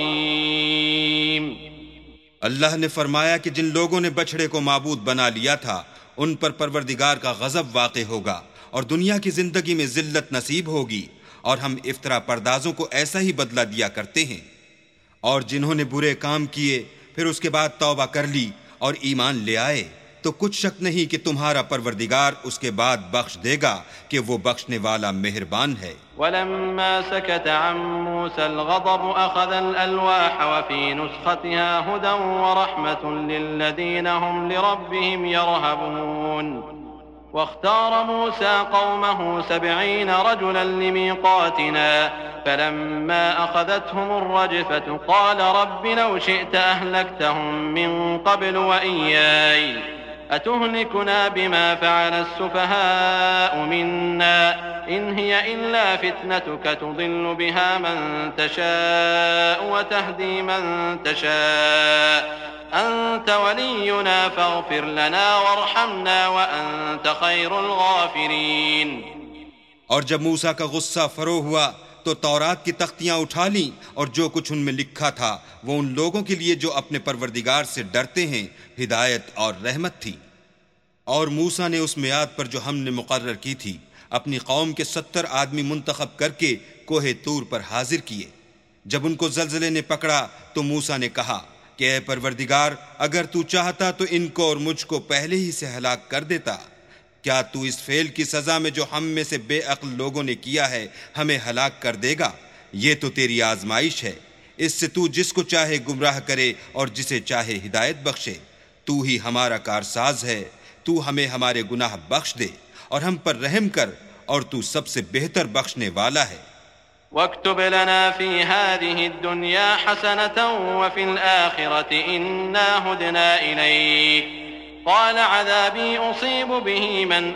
رحيم۔ اللہ نے فرمایا کہ جن لوگوں نے بچھڑے کو معبود بنا لیا تھا ان پر پروردگار کا غضب واقع ہوگا اور دنیا کی زندگی میں ذلت نصیب ہوگی، اور ہم افطرا پردازوں کو ایسا ہی بدلہ دیا کرتے ہیں۔ اور جنہوں نے برے کام کیے پھر اس کے بعد توبہ کر لی اور ایمان لے آئے تو کچھ شک نہیں کہ تمہارا پروردگار اس کے بعد بخش دے گا کہ وہ بخشنے والا مہربان ہے۔ ولما سكت عن موسى الغضب أخذ الألواح وفي نسختها هدى ورحمة للذين هم لربهم يرهبون واختار موسى قومه سبعين رجلا لميقاتنا فلما أخذتهم الرجفة قال رب لو شئت أهلكتهم من قبل وإياي أتهلكنا بما فعل السفهاء منا إن هي إلا فتنتك تضل بها من تشاء وتهدي من تشاء أنت ولينا فاغفر لنا وارحمنا وأنت خير الغافرين۔ اور جب موسیٰ کا غصہ فرو ہوا تو تورات کی تختیاں اٹھا لیں اور جو کچھ ان میں لکھا تھا وہ ان لوگوں کے لیے جو اپنے پروردگار سے ڈرتے ہیں ہدایت اور رحمت تھی۔ اور موسیٰ نے اس میعاد پر جو ہم نے مقرر کی تھی اپنی قوم کے ستر آدمی منتخب کر کے کوہ طور پر حاضر کیے۔ جب ان کو زلزلے نے پکڑا تو موسیٰ نے کہا کہ اے پروردگار، اگر تو چاہتا تو ان کو اور مجھ کو پہلے ہی سے ہلاک کر دیتا۔ کیا تو اس فعل کی سزا میں جو ہم میں سے بے عقل لوگوں نے کیا ہے ہمیں ہلاک کر دے گا؟ یہ تو تیری آزمائش ہے، اس سے تو جس کو چاہے گمراہ کرے اور جسے چاہے ہدایت بخشے۔ تو ہی ہمارا کارساز ہے، تو ہمیں ہمارے گناہ بخش دے اور ہم پر رحم کر، اور تو سب سے بہتر بخشنے والا ہے۔ واكتب لنا في هذه الدنيا حسنة وفي الآخرة إنا هدنا إليك قال عذابي أصيب به من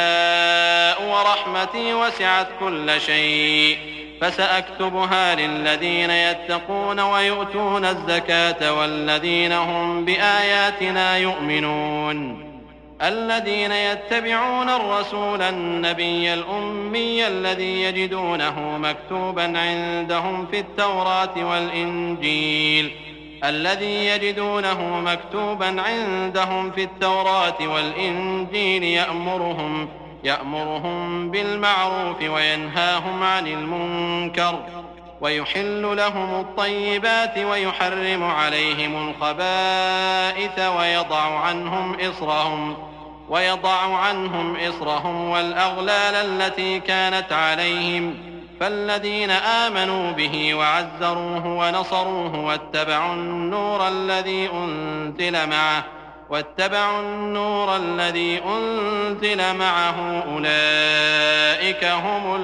أشاء ورحمتي وسعت كل شيء فسأكتبها للذين يتقون ويؤتون الزكاة والذين هم بآياتنا يؤمنون الذين يتبعون الرسول النبي الأمي الذي يجدونه مكتوبا عندهم في التوراة والإنجيل الذي يجدونه مكتوبا عندهم في التوراة والإنجيل يأمرهم يأمرهم بالمعروف وينهاهم عن المنكر ويحل لهم الطيبات ويحرم عليهم الخبائث ويضع عنهم إصرهم ويضع عنهم إصرهم والأغلال التي كانت عليهم فالذين آمنوا به وعزروه ونصروه واتبعوا النور الذي أنزل معه واتبعوا النور الذي أنزل معه أولئك هم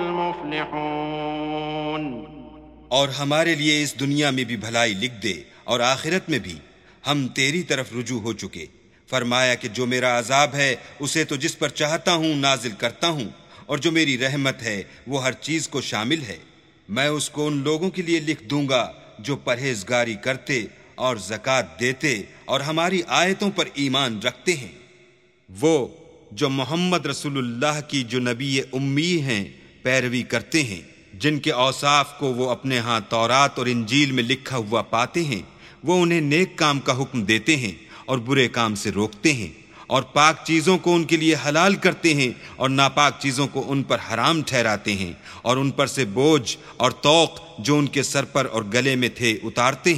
المفلحون۔ اور ہمارے لیے اس دنیا میں بھی بھلائی لکھ دے اور آخرت میں بھی، ہم تیری طرف رجوع ہو چکے۔ فرمایا کہ جو میرا عذاب ہے اسے تو جس پر چاہتا ہوں نازل کرتا ہوں، اور جو میری رحمت ہے وہ ہر چیز کو شامل ہے۔ میں اس کو ان لوگوں کے لیے لکھ دوں گا جو پرہیزگاری کرتے اور زکوٰۃ دیتے اور ہماری آیتوں پر ایمان رکھتے ہیں، وہ جو محمد رسول اللہ کی جو نبی امی ہیں پیروی کرتے ہیں، جن کے اوصاف کو وہ اپنے ہاں تورات اور انجیل میں لکھا ہوا پاتے ہیں، وہ انہیں نیک کام کا حکم دیتے ہیں اور برے کام سے روکتے ہیں، اور پاک چیزوں کو ان کے لیے حلال کرتے ہیں اور ناپاک چیزوں کو ان پر حرام ٹھہراتے ہیں، اور ان پر سے بوجھ اور طوق جو ان کے سر پر اور گلے میں تھے اتارتے ہیں،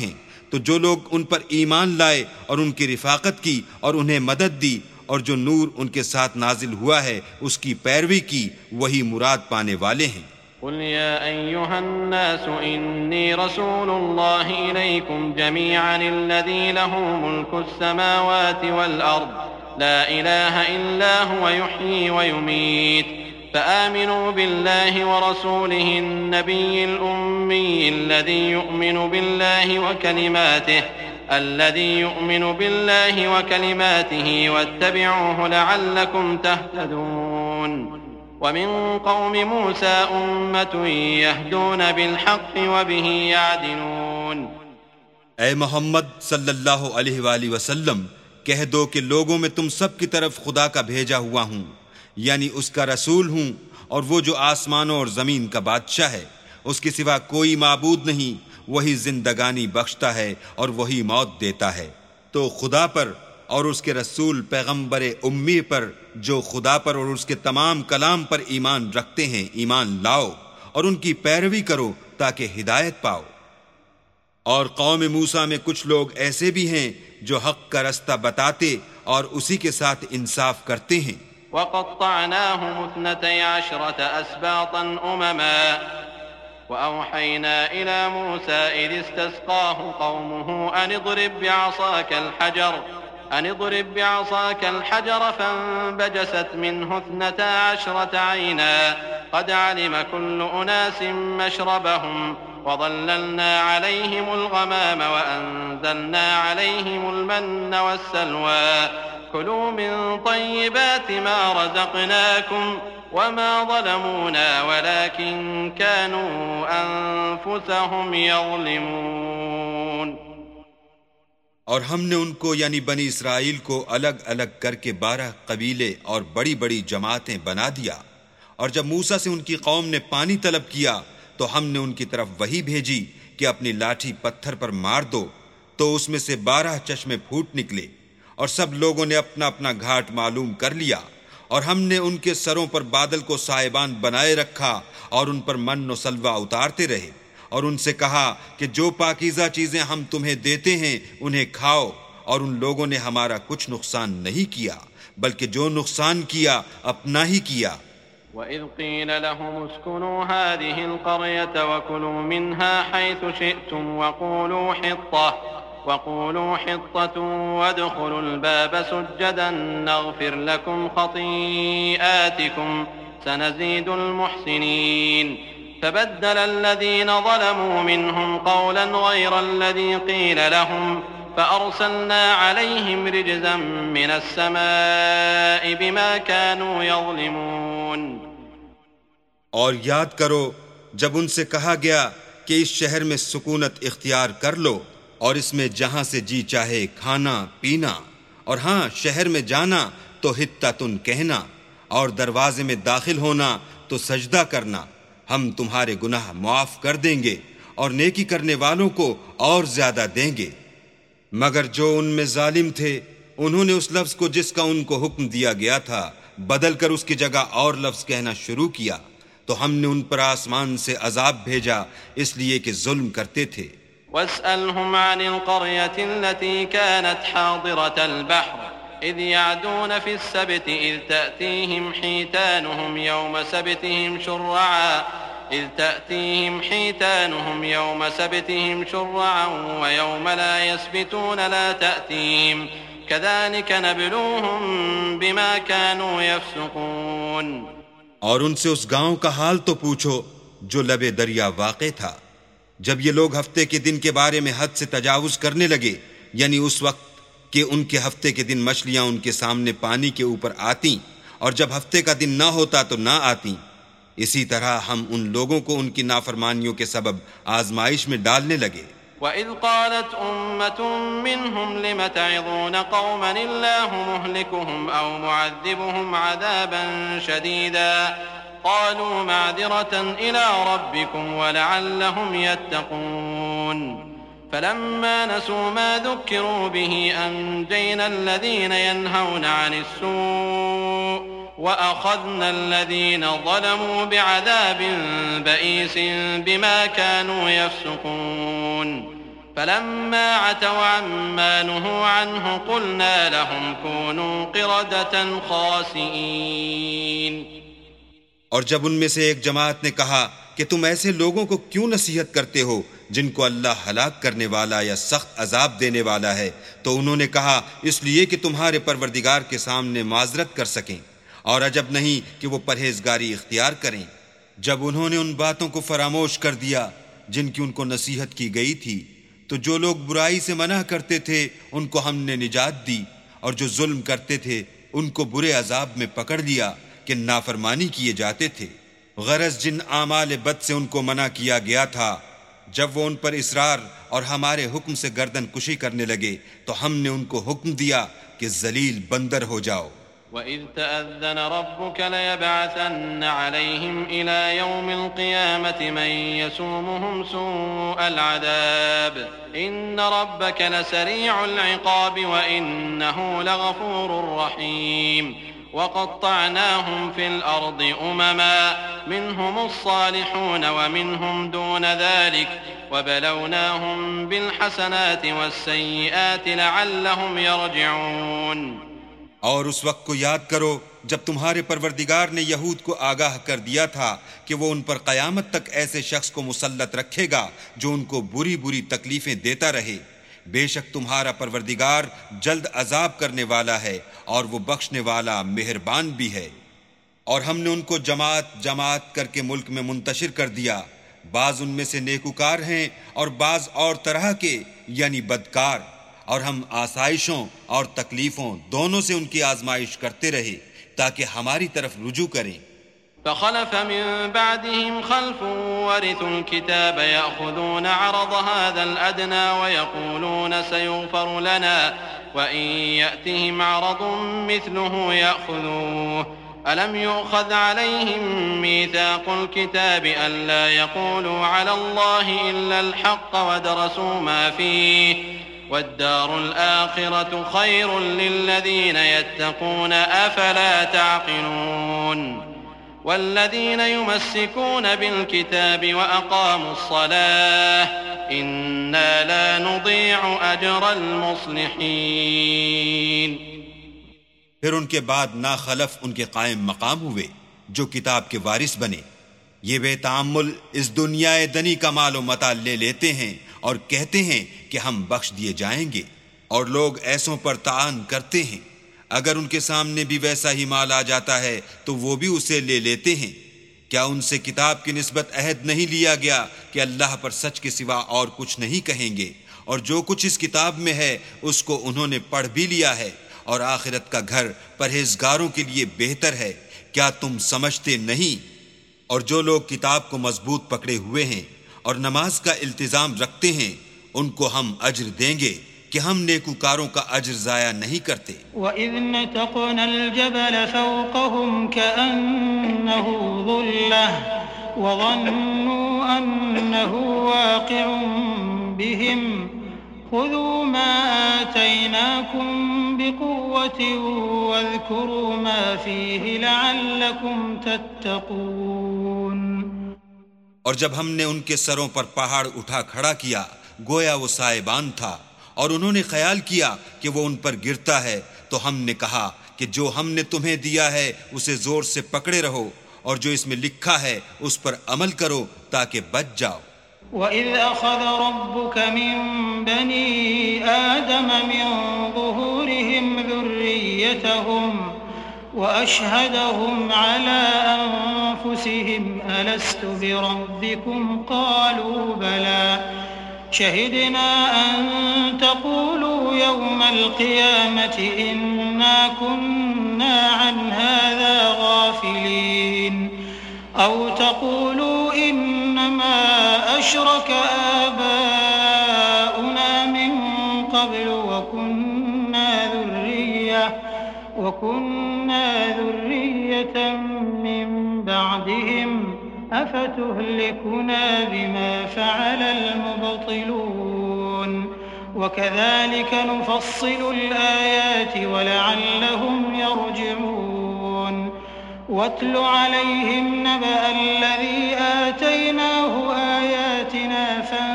تو جو لوگ ان پر ایمان لائے اور ان کی رفاقت کی اور انہیں مدد دی اور جو نور ان کے ساتھ نازل ہوا ہے اس کی پیروی کی، وہی مراد پانے والے ہیں۔ قل يا أيها الناس إني رسول الله إليكم جميعا الذي له ملك السماوات والأرض لا إله إلا هو يحيي ويميت فآمنوا بالله ورسوله النبي الأمي الذي يؤمن بالله وكلماته الذي يؤمن بالله وكلماته واتبعوه لعلكم تهتدون ومن قوم موسى أمة يهدون بالحق وبه يعدلون۔ اے محمد صلی اللہ علیہ وآلہ وسلم، کہہ دو کہ لوگوں میں تم سب کی طرف خدا کا بھیجا ہوا ہوں، یعنی اس کا رسول ہوں، اور وہ جو آسمانوں اور زمین کا بادشاہ ہے، اس کے سوا کوئی معبود نہیں، وہی زندگانی بخشتا ہے اور وہی موت دیتا ہے۔ تو خدا پر اور اس کے رسول پیغمبر امی پر جو خدا پر اور اس کے تمام کلام پر ایمان رکھتے ہیں ایمان لاؤ اور ان کی پیروی کرو تاکہ ہدایت پاؤ۔ اور قوم موسیٰ میں کچھ لوگ ایسے بھی ہیں جو حق کا رستہ بتاتے اور اسی کے ساتھ انصاف کرتے ہیں۔ وَقَطَّعْنَاهُمُ اثْنَتَيْ عَشْرَةَ أَسْبَاطًا أُمَمًا وَأَوْحَيْنَا إِلَى مُوسَى إِذِ اسْتَسْقَاهُ قَوْمُهُ أَنِ اضْرِب بِّعَصَاكَ الْحَجَرَ أن اضرب بعصاك الحجر فانبجست منه اثنتا عشرة عينا قد علم كل أناس مشربهم وظللنا عليهم الغمام وأنزلنا عليهم المن والسلوى كلوا من طيبات ما رزقناكم وما ظلمونا ولكن كانوا أنفسهم يظلمون۔ اور ہم نے ان کو یعنی بنی اسرائیل کو الگ الگ کر کے بارہ قبیلے اور بڑی بڑی جماعتیں بنا دیا، اور جب موسیٰ سے ان کی قوم نے پانی طلب کیا تو ہم نے ان کی طرف وہی بھیجی کہ اپنی لاٹھی پتھر پر مار دو، تو اس میں سے بارہ چشمے پھوٹ نکلے، اور سب لوگوں نے اپنا اپنا گھاٹ معلوم کر لیا، اور ہم نے ان کے سروں پر بادل کو سائبان بنائے رکھا اور ان پر من و سلوہ اتارتے رہے، اور ان سے کہا کہ جو پاکیزہ چیزیں ہم تمہیں دیتے ہیں انہیں کھاؤ، اور ان لوگوں نے ہمارا کچھ نقصان نہیں کیا بلکہ جو نقصان کیا اپنا ہی کیا۔ وَإِذْ قِيلَ لَهُمُ اسْكُنُوا هَٰذِهِ الْقَرْيَةَ وَكُلُوا مِنْهَا حَيْثُ شِئْتُمْ وَقُولُوا حِطَّةٌ وَقُولُوا حِطَّةٌ وَادْخُلُوا الْبَابَ سُجَّدًا نَّغْفِرْ لَكُمْ خَطِيئَاتِكُمْ سَنَزِيدُ الْمُحْسِنِينَ فبدل الذين ظلموا منهم قولا غير الذي قيل لهم فأرسلنا عليهم رجزا من السماء بما كانوا يظلمون۔ اور یاد کرو جب ان سے کہا گیا کہ اس شہر میں سکونت اختیار کر لو اور اس میں جہاں سے جی چاہے کھانا پینا، اور ہاں شہر میں جانا تو حطتن کہنا، اور دروازے میں داخل ہونا تو سجدہ کرنا، ہم تمہارے گناہ معاف کر دیں گے اور نیکی کرنے والوں کو اور زیادہ دیں گے۔ مگر جو ان میں ظالم تھے انہوں نے اس لفظ کو جس کا ان کو حکم دیا گیا تھا بدل کر اس کی جگہ اور لفظ کہنا شروع کیا، تو ہم نے ان پر آسمان سے عذاب بھیجا اس لیے کہ ظلم کرتے تھے۔ وَاسْأَلْهُمْ عَنِ الْقَرْيَةِ الَّتِي كَانَتْ حَاضِرَةَ الْبَحْرِ إِذْ يَعْدُونَ فِي السَّبْتِ إِذْ تَأْتِيهِمْ حِيتَانُهُمْ يَوْمَ سَبْتِهِمْ شُرَّعًا إِذْ تَأْتِيهِمْ حِيتَانُهُمْ يَوْمَ سَبْتِهِمْ شُرَّعًا وَيَوْمَ لَا يَسْبِتُونَ لَا تَأْتِيهِمْ كَذَلِكَ نَبْلُوهُمْ بِمَا كَانُوا يَفْسُقُونَ۔ اور ان سے اس گاؤں کا حال تو پوچھو جو لبے دریا واقع تھا، جب یہ لوگ ہفتے کے دن کے بارے میں حد سے تجاوز کرنے لگے، یعنی اس وقت کہ ان کے ہفتے کے دن مچھلیاں ان کے سامنے پانی کے اوپر آتیں، اور جب ہفتے کا دن نہ ہوتا تو نہ آتیں، اسی طرح ہم ان لوگوں کو ان کی نافرمانیوں کے سبب آزمائش میں ڈالنے لگے۔ وَإِذْ قَالَتْ أُمَّةٌ مِّنْهُمْ لِمَ تَعِظُونَ قَوْمًا اللَّهُ مُهْلِكُهُمْ أَوْ مُعَذِّبُهُمْ عَذَابًا شَدِيدًا قَالُوا مَعْذِرَةً إِلَىٰ رَبِّكُمْ وَلَعَلَّهُمْ يَتَّقُونَ فلما نسوا ما ذكروا به أنجينا الذين ينهون عن السوء وأخذنا الذين ظلموا بعذاب بئيس بما كانوا يفسقون۔ فلما عتوا عما نهوا عنه قلنا لهم كونوا قردة خاسئين. اور جب ان میں سے ایک جماعت نے کہا کہ تم ایسے لوگوں کو کیوں نصیحت کرتے ہو جن کو اللہ ہلاک کرنے والا یا سخت عذاب دینے والا ہے، تو انہوں نے کہا اس لیے کہ تمہارے پروردگار کے سامنے معذرت کر سکیں، اور عجب نہیں کہ وہ پرہیزگاری اختیار کریں. جب انہوں نے ان باتوں کو فراموش کر دیا جن کی ان کو نصیحت کی گئی تھی، تو جو لوگ برائی سے منع کرتے تھے ان کو ہم نے نجات دی، اور جو ظلم کرتے تھے ان کو برے عذاب میں پکڑ لیا کہ نافرمانی کیے جاتے تھے. غرض جن اعمال بد سے ان کو منع کیا گیا تھا، جب وہ ان پر اصرار اور ہمارے حکم سے گردن کشی کرنے لگے تو ہم نے ان کو حکم دیا کہ ذلیل بندر ہو جاؤ. وَإِذْ تَأَذَّنَ رَبُّكَ لَيَبْعَثَنَّ عَلَيْهِمْ إِلَى يَوْمِ الْقِيَامَةِ مَن يَسُومُهُمْ سُوءَ الْعَذَابِ إِنَّ رَبَّكَ لَسَرِيعُ الْعِقَابِ وَإِنَّهُ لَغَفُورٌ رَّحِيمٌ. وَقَطَّعْنَاهُمْ فِي الْأَرْضِ أُمَمًا مِّنْهُمُ الصَّالِحُونَ وَمِنْهُمْ دُونَ ذَلِكَ وَبَلَوْنَاهُمْ بِالْحَسَنَاتِ وَالسَّيِّئَاتِ لَعَلَّهُمْ يَرْجِعُونَ. اور اس وقت کو یاد کرو جب تمہارے پروردگار نے یہود کو آگاہ کر دیا تھا کہ وہ ان پر قیامت تک ایسے شخص کو مسلط رکھے گا جو ان کو بری بری تکلیفیں دیتا رہے. بے شک تمہارا پروردگار جلد عذاب کرنے والا ہے اور وہ بخشنے والا مہربان بھی ہے. اور ہم نے ان کو جماعت جماعت کر کے ملک میں منتشر کر دیا، بعض ان میں سے نیکوکار ہیں اور بعض اور طرح کے یعنی بدکار، اور ہم آسائشوں اور تکلیفوں دونوں سے ان کی آزمائش کرتے رہے تاکہ ہماری طرف رجوع کریں. فخلف من بعدهم خلف ورثوا الكتاب يأخذون عرض هذا الأدنى ويقولون سيغفر لنا وإن يأتهم عرض مثله يأخذوه ألم يؤخذ عليهم ميثاق الكتاب ألا يقولوا على الله إلا الحق ودرسوا ما فيه والدار الآخرة خير للذين يتقون أفلا تعقلون. والذين يمسكون بالكتاب وأقاموا الصلاة إنا لا نضيع أجر المصلحين. پھر ان کے بعد ناخلف ان کے قائم مقام ہوئے جو کتاب کے وارث بنے. یہ بے تعمل اس دنیا دنی کا مال و متاع لے لیتے ہیں اور کہتے ہیں کہ ہم بخش دیے جائیں گے، اور لوگ ایسوں پر تعان کرتے ہیں. اگر ان کے سامنے بھی ویسا ہی مال آ جاتا ہے تو وہ بھی اسے لے لیتے ہیں. کیا ان سے کتاب کی نسبت عہد نہیں لیا گیا کہ اللہ پر سچ کے سوا اور کچھ نہیں کہیں گے، اور جو کچھ اس کتاب میں ہے اس کو انہوں نے پڑھ بھی لیا ہے، اور آخرت کا گھر پرہیزگاروں کے لیے بہتر ہے. کیا تم سمجھتے نہیں؟ اور جو لوگ کتاب کو مضبوط پکڑے ہوئے ہیں اور نماز کا التزام رکھتے ہیں ان کو ہم اجر دیں گے کہ ہم نیکوکاروں کا اجر ضائع نہیں کرتے. وَإِذْ نَتَقْنَا الْجَبَلَ فَوْقَهُمْ كَأَنَّهُ ظُلَّةٌ وَظَنُّوا أَنَّهُ وَاقِعٌ بِهِمْ خُذُوا مَا آتَيْنَاكُمْ بِقُوَّةٍ وَاذْكُرُوا مَا فِيهِ لَعَلَّكُمْ تَتَّقُونَ. اور جب ہم نے ان کے سروں پر پہاڑ اٹھا کھڑا کیا گویا وہ سائبان تھا، اور انہوں نے خیال کیا کہ وہ ان پر گرتا ہے، تو ہم نے کہا کہ جو ہم نے تمہیں دیا ہے اسے زور سے پکڑے رہو، اور جو اس میں لکھا ہے اس پر عمل کرو تاکہ بچ جاؤ. وَإِذْ أَخَذَ رَبُّكَ مِن بَنِي آدَمَ مِن ظُهُورِهِمْ ذُرِّيَّتَهُمْ وَأَشْهَدَهُمْ عَلَىٰ أَنفُسِهِمْ أَلَسْتُ بِرَبِّكُمْ قَالُوا بَلَىٰ شَهِدْنَا أَن تَقُولُوا يَوْمَ الْقِيَامَةِ إِنَّا كُنَّا عَنْ هَٰذَا غَافِلِينَ أَوْ تَقُولُوا إِنَّمَا أَشْرَكَ آبَاؤُنَا مِن قَبْلُ وَكُنَّا ذُرِّيَّةً وَكُنَّا ذُرِّيَّةً مِّن بَعْدِهِمْ أَفَتُهْلِكُنَا بِمَا فَعَلَ الْمُبْطِلُونَ وَكَذَلِكَ نُفَصِّلُ الْآيَاتِ وَلَعَلَّهُمْ يَرْجِعُونَ. وَاتْلُ عَلَيْهِمْ نَبَأَ الَّذِي آتَيْنَاهُ آيَاتِنَا فَانسَلَخَ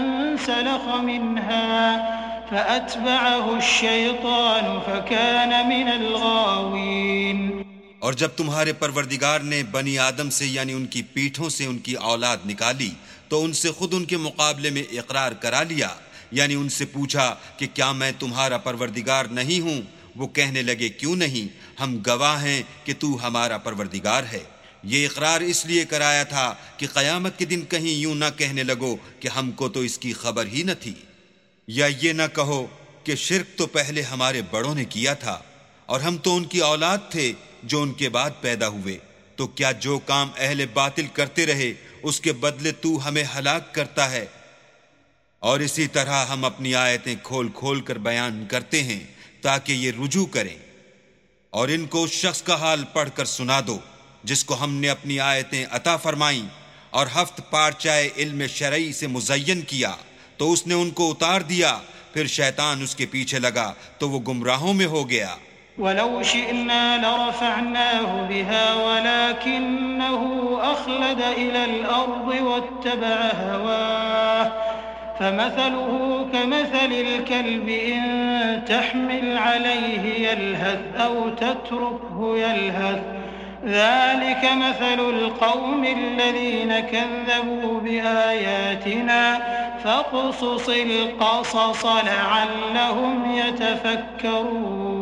فانسلخ منها فأتبعه الشيطان فكان من الغاوين۔ اور جب تمہارے پروردگار نے بنی آدم سے یعنی ان کی پیٹھوں سے ان کی اولاد نکالی تو ان سے خود ان کے مقابلے میں اقرار کرا لیا، یعنی ان سے پوچھا کہ کیا میں تمہارا پروردگار نہیں ہوں؟ وہ کہنے لگے کیوں نہیں، ہم گواہ ہیں کہ تو ہمارا پروردگار ہے۔ یہ اقرار اس لیے کرایا تھا کہ قیامت کے دن کہیں یوں نہ کہنے لگو کہ ہم کو تو اس کی خبر ہی نہ تھی، یا یہ نہ کہو کہ شرک تو پہلے ہمارے بڑوں نے کیا تھا اور ہم تو ان کی اولاد تھے جو ان کے بعد پیدا ہوئے، تو کیا جو کام اہل باطل کرتے رہے اس کے بدلے تو ہمیں ہلاک کرتا ہے؟ اور اسی طرح ہم اپنی آیتیں کھول کھول کر بیان کرتے ہیں تاکہ یہ رجوع کریں، اور ان کو اس شخص کا حال پڑھ کر سنا دو جس کو ہم نے اپنی آیتیں عطا فرمائیں اور ہفت پارچائے علم شرعی سے مزین کیا تو اس نے ان کو اتار دیا، پھر شیطان اس کے پیچھے لگا تو وہ گمراہوں میں ہو گیا۔ وَلَوْ شِئْنَا لَرَفَعْنَاهُ بِهَا وَلَكِنَّهُ أَخْلَدَ إِلَى الْأَرْضِ وَاتَّبَعَ هَوَاهُ فَمَثَلُهُ كَمَثَلِ الْكَلْبِ إِن تَحْمِلْ عَلَيْهِ يَلْهَثْ أَوْ تَتْرُكْهُ يَلْهَث ذَلِكَ مَثَلُ الْقَوْمِ الَّذِينَ كَذَّبُوا بِآيَاتِنَا فَاقْصُصِ الْقَصَصَ لَعَلَّهُمْ يَتَفَكَّرُونَ۔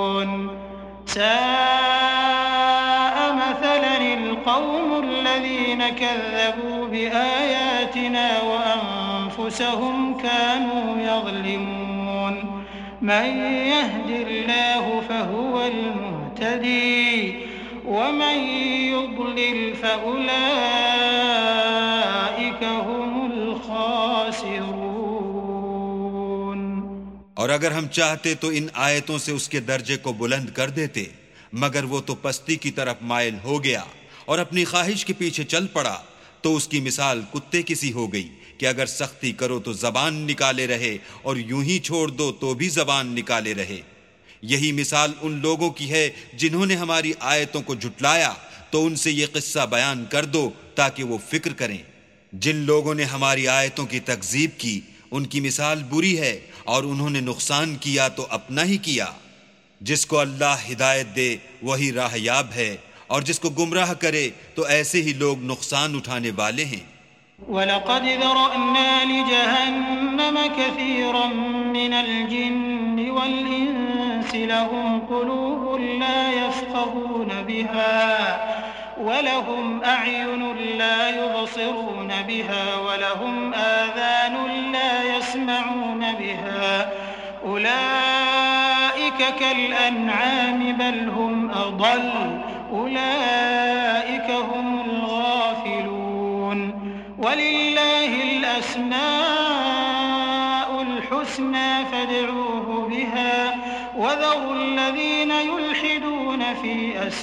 ساء مثلا القوم الذين كذبوا بآياتنا وأنفسهم كانوا يظلمون۔ من يهد الله فهو المهتدي ومن يضلل فأولئك هم الخاسرون۔ اور اگر ہم چاہتے تو ان آیتوں سے اس کے درجے کو بلند کر دیتے، مگر وہ تو پستی کی طرف مائل ہو گیا اور اپنی خواہش کے پیچھے چل پڑا، تو اس کی مثال کتے کی سی ہو گئی کہ اگر سختی کرو تو زبان نکالے رہے اور یوں ہی چھوڑ دو تو بھی زبان نکالے رہے۔ یہی مثال ان لوگوں کی ہے جنہوں نے ہماری آیتوں کو جھٹلایا، تو ان سے یہ قصہ بیان کر دو تاکہ وہ فکر کریں۔ جن لوگوں نے ہماری آیتوں کی تکذیب کی ان کی مثال بری ہے، اور انہوں نے نقصان کیا تو اپنا ہی کیا۔ جس کو اللہ ہدایت دے وہی راہ یاب ہے، اور جس کو گمراہ کرے تو ایسے ہی لوگ نقصان اٹھانے والے ہیں۔ وَلَقَدْ ذَرَأْنَا لِجَهَنَّمَ كَثِيرًا مِنَ الْجِنِّ وَالْإِنسِ لَهُمْ قُلُوبٌ لَا يَفْقَهُونَ بِهَا وَلَهُمْ أَعْيُنٌ لَا يُبْصِرُونَ بِهَا وَلَهُمْ آذَانٌ لَا يَسْمَعُونَ بِهَا أُولَئِكَ كَالْأَنْعَامِ بَلْ هُمْ أَضَلُّ أُولَئِكَ هُمُ الْغَافِلُونَ۔ وَلِلَّهِ الْأَسْمَاءُ الْحُسْنَى فَادْعُوهُ بِهَا وَذَرُوا الَّذِينَ يُلْحِدُونَ فِي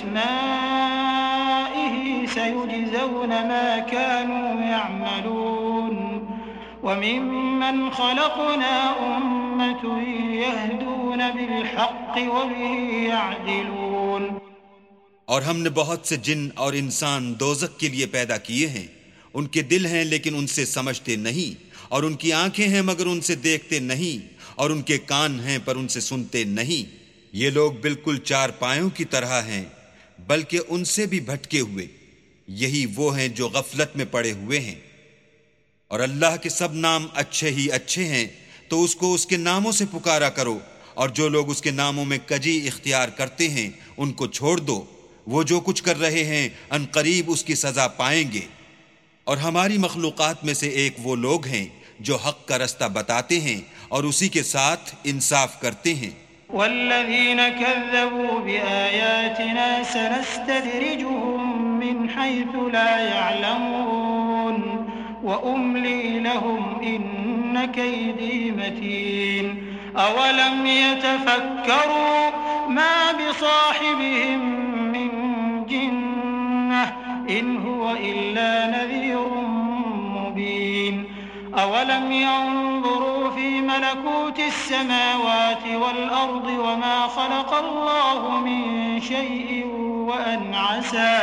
أَسْمَائِهِ سَيُجْزَوْنَ مَا كَانُوا يَعْمَلُونَ۔ وَمِمَّنْ خَلَقْنَا أُمَّةٌ يَهْدُونَ بِالْحَقِّ وَبِهِ يَعْدِلُونَ۔ اور ہم نے بہت سے جن اور انسان دوزخ کے لیے پیدا کیے ہیں، ان کے دل ہیں لیکن ان سے سمجھتے نہیں، اور ان کی آنکھیں ہیں مگر ان سے دیکھتے نہیں، اور ان کے کان ہیں پر ان سے سنتے نہیں۔ یہ لوگ بالکل چار پایوں کی طرح ہیں، بلکہ ان سے بھی بھٹکے ہوئے۔ یہی وہ ہیں جو غفلت میں پڑے ہوئے ہیں۔ اور اللہ کے سب نام اچھے ہی اچھے ہیں، تو اس کو اس کے ناموں سے پکارا کرو، اور جو لوگ اس کے ناموں میں کجی اختیار کرتے ہیں ان کو چھوڑ دو، وہ جو کچھ کر رہے ہیں ان قریب اس کی سزا پائیں گے۔ اور ہماری مخلوقات میں سے ایک وہ لوگ ہیں جو حق کا رستہ بتاتے ہیں اور اسی کے ساتھ انصاف کرتے ہیں۔ والذین کذبوا بآیاتنا سنستدرجهم من حیث لا يعلمون وأملی لهم ان کیدی متین اولم يتفکروا ما بصاحبهم من جنة إن هو إلا نذير مبين أولم ينظروا في ملكوت السماوات والأرض وما خلق الله من شيء وأن عسى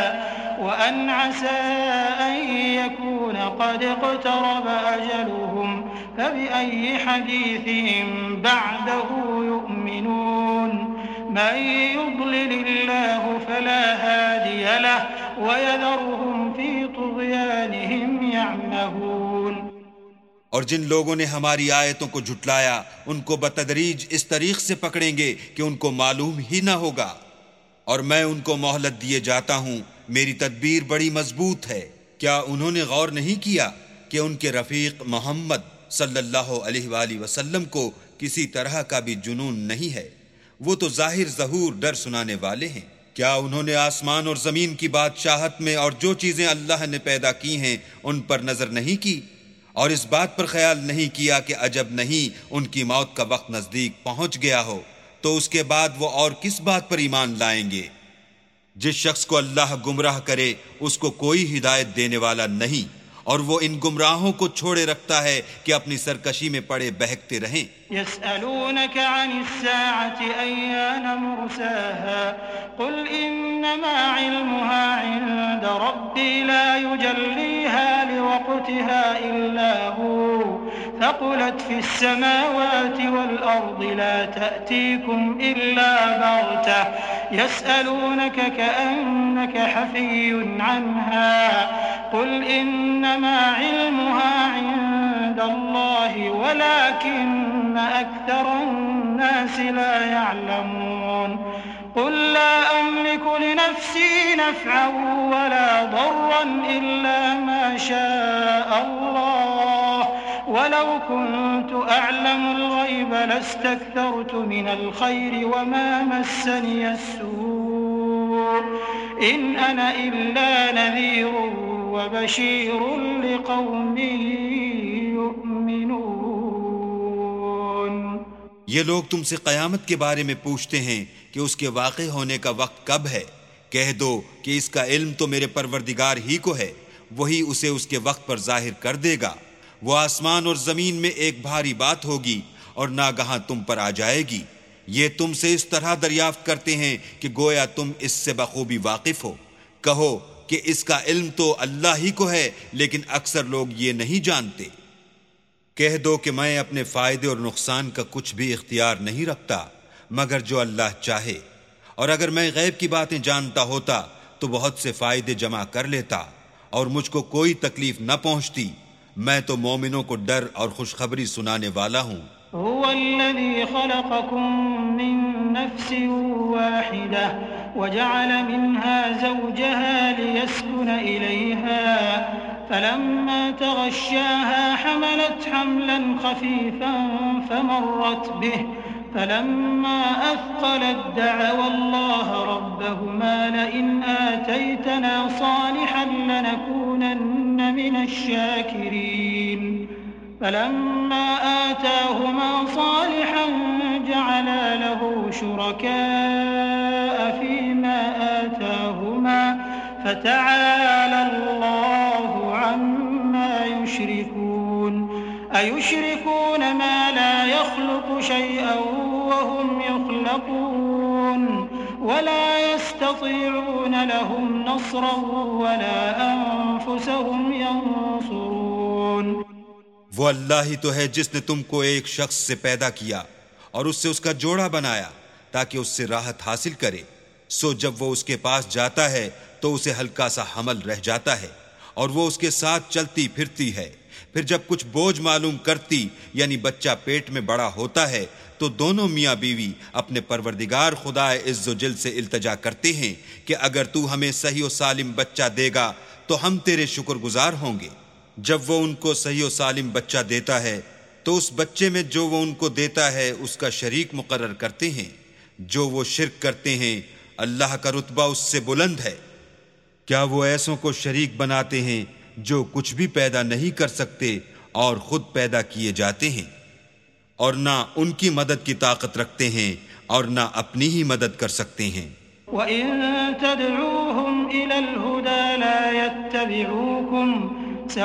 وأن عسى أن يكون قد اقترب أجلهم فبأي حديث بعده يؤمنون من يضلل الله فلا هادي له ويذرهم في طغيانهم يعمهون۔ اور جن لوگوں نے ہماری آیتوں کو جھٹلایا ان کو بتدریج اس طریق سے پکڑیں گے کہ ان کو معلوم ہی نہ ہوگا، اور میں ان کو مہلت دیے جاتا ہوں، میری تدبیر بڑی مضبوط ہے۔ کیا انہوں نے غور نہیں کیا کہ ان کے رفیق محمد صلی اللہ علیہ وآلہ وسلم کو کسی طرح کا بھی جنون نہیں ہے، وہ تو ظاہر ظہور ڈر سنانے والے ہیں۔ کیا انہوں نے آسمان اور زمین کی بادشاہت میں اور جو چیزیں اللہ نے پیدا کی ہیں ان پر نظر نہیں کی، اور اس بات پر خیال نہیں کیا کہ عجب نہیں ان کی موت کا وقت نزدیک پہنچ گیا ہو، تو اس کے بعد وہ اور کس بات پر ایمان لائیں گے؟ جس شخص کو اللہ گمراہ کرے اس کو کوئی ہدایت دینے والا نہیں، اور وہ ان گمراہوں کو چھوڑے رکھتا ہے کہ اپنی سرکشی میں پڑے بہکتے رہیں۔ يسألونك عن الساعة أيان مرساها قل إنما علمها عند ربي لا يجليها لوقتها إلا هو ثقلت في السماوات والأرض لا تأتيكم إلا بغتة يسألونك كأنك حفي عنها قل إنما علمها عند الله ولكن أكثر الناس لا يعلمون قل لا أملك لنفسي نفعا ولا ضرا إلا ما شاء الله ولو كنت أعلم الغيب لاستكثرت من الخير وما مسني السوء إن أنا إلا نذير وبشير لقوم يؤمنون۔ یہ لوگ تم سے قیامت کے بارے میں پوچھتے ہیں کہ اس کے واقع ہونے کا وقت کب ہے، کہہ دو کہ اس کا علم تو میرے پروردگار ہی کو ہے، وہی اسے اس کے وقت پر ظاہر کر دے گا۔ وہ آسمان اور زمین میں ایک بھاری بات ہوگی اور ناگہاں تم پر آ جائے گی۔ یہ تم سے اس طرح دریافت کرتے ہیں کہ گویا تم اس سے بخوبی واقف ہو۔ کہو کہ اس کا علم تو اللہ ہی کو ہے، لیکن اکثر لوگ یہ نہیں جانتے۔ کہہ دو کہ میں اپنے فائدے اور نقصان کا کچھ بھی اختیار نہیں رکھتا مگر جو اللہ چاہے، اور اگر میں غیب کی باتیں جانتا ہوتا تو بہت سے فائدے جمع کر لیتا اور مجھ کو کوئی تکلیف نہ پہنچتی۔ میں تو مومنوں کو ڈر اور خوشخبری سنانے والا ہوں۔ هو الذي خلقكم من نفس واحدة وجعل منها زوجها ليسكن إليها فلما تغشاها حملت حملا خفيفا فمرت به فلما أثقلت دعوا الله ربهما لئن آتيتنا صالحا لنكونن من الشاكرين فلما آتاهما صالحا جعلا له شركاء فيما آتاهما فتعالى الله عما يشركون أيشركون ما لا يخلق شيئا وهم يخلقون ولا يستطيعون لهم نصرا ولا أنفسهم ينصرون۔ وہ اللہ ہی تو ہے جس نے تم کو ایک شخص سے پیدا کیا اور اس سے اس کا جوڑا بنایا تاکہ اس سے راحت حاصل کرے، سو جب وہ اس کے پاس جاتا ہے تو اسے ہلکا سا حمل رہ جاتا ہے اور وہ اس کے ساتھ چلتی پھرتی ہے۔ پھر جب کچھ بوجھ معلوم کرتی یعنی بچہ پیٹ میں بڑا ہوتا ہے تو دونوں میاں بیوی اپنے پروردگار خدا عز و جل سے التجا کرتے ہیں کہ اگر تو ہمیں صحیح و سالم بچہ دے گا تو ہم تیرے شکر گزار ہوں گے۔ جب وہ ان کو صحیح و سالم بچہ دیتا ہے تو اس بچے میں جو وہ ان کو دیتا ہے اس کا شریک مقرر کرتے ہیں، جو وہ شرک کرتے ہیں اللہ کا رتبہ اس سے بلند ہے۔ کیا وہ ایسوں کو شریک بناتے ہیں جو کچھ بھی پیدا نہیں کر سکتے اور خود پیدا کیے جاتے ہیں، اور نہ ان کی مدد کی طاقت رکھتے ہیں اور نہ اپنی ہی مدد کر سکتے ہیں۔ وَإِن تَدْعُوهُمْ إِلَى الْهُدَى لَا يَتَّبِعُوكُمْ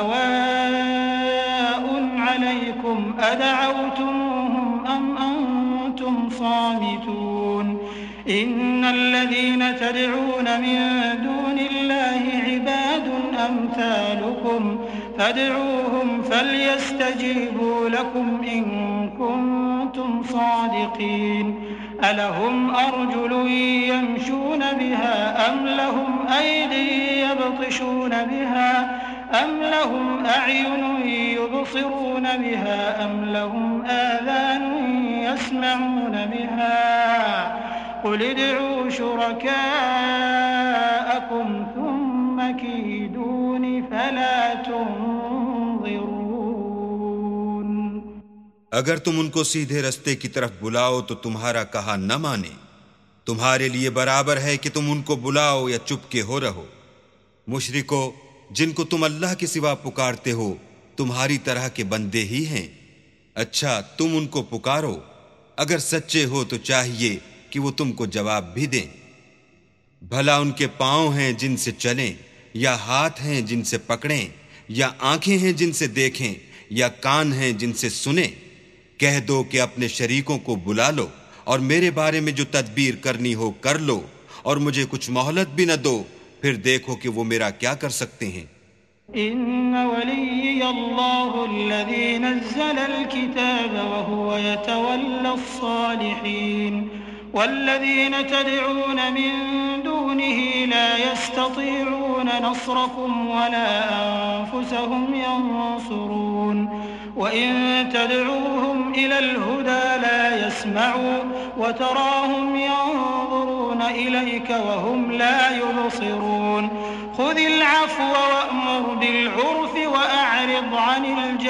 سواء عليكم أدعوتموهم أم أنتم صامتون إن الذين تدعون من دون الله عباد أمثالكم فادعوهم فليستجيبوا لكم إن كنتم صادقين ألهم أرجل يمشون بها أم لهم أيدي يبطشون بها أم لهم أعين يبصرون بها أم لهم آذان يسمعون بها قل ادعوا شركاءكم ثم كيدون فلا تنظرون۔ اگر تم ان کو سیدھے رستے کی طرف بلاؤ تو تمہارا کہا نہ مانے، تمہارے لیے برابر ہے کہ تم ان کو بلاؤ یا چپ کے ہو رہو۔ مشرکو، جن کو تم اللہ کے سوا پکارتے ہو تمہاری طرح کے بندے ہی ہیں، اچھا تم ان کو پکارو، اگر سچے ہو تو چاہیے کہ وہ تم کو جواب بھی دیں۔ بھلا ان کے پاؤں ہیں جن سے چلیں، یا ہاتھ ہیں جن سے پکڑیں، یا آنکھیں ہیں جن سے دیکھیں، یا کان ہیں جن سے سنیں؟ کہہ دو کہ اپنے شریکوں کو بلا لو اور میرے بارے میں جو تدبیر کرنی ہو کر لو، اور مجھے کچھ مہلت بھی نہ دو، پھر دیکھو کہ وہ میرا کیا کر سکتے ہیں۔ إن وليي الله الذي نزل الكتاب وهو يتولى الصالحين والذين تدعون من دونه لا يستطيعون نصركم ولا أنفسهم ينصرون وإن تدعوهم إلى الهدى لا يسمعوا وتراهم ينظرون إليك وهم لا يبصرون خذ العفو وأمر بالعرف وأعرض عن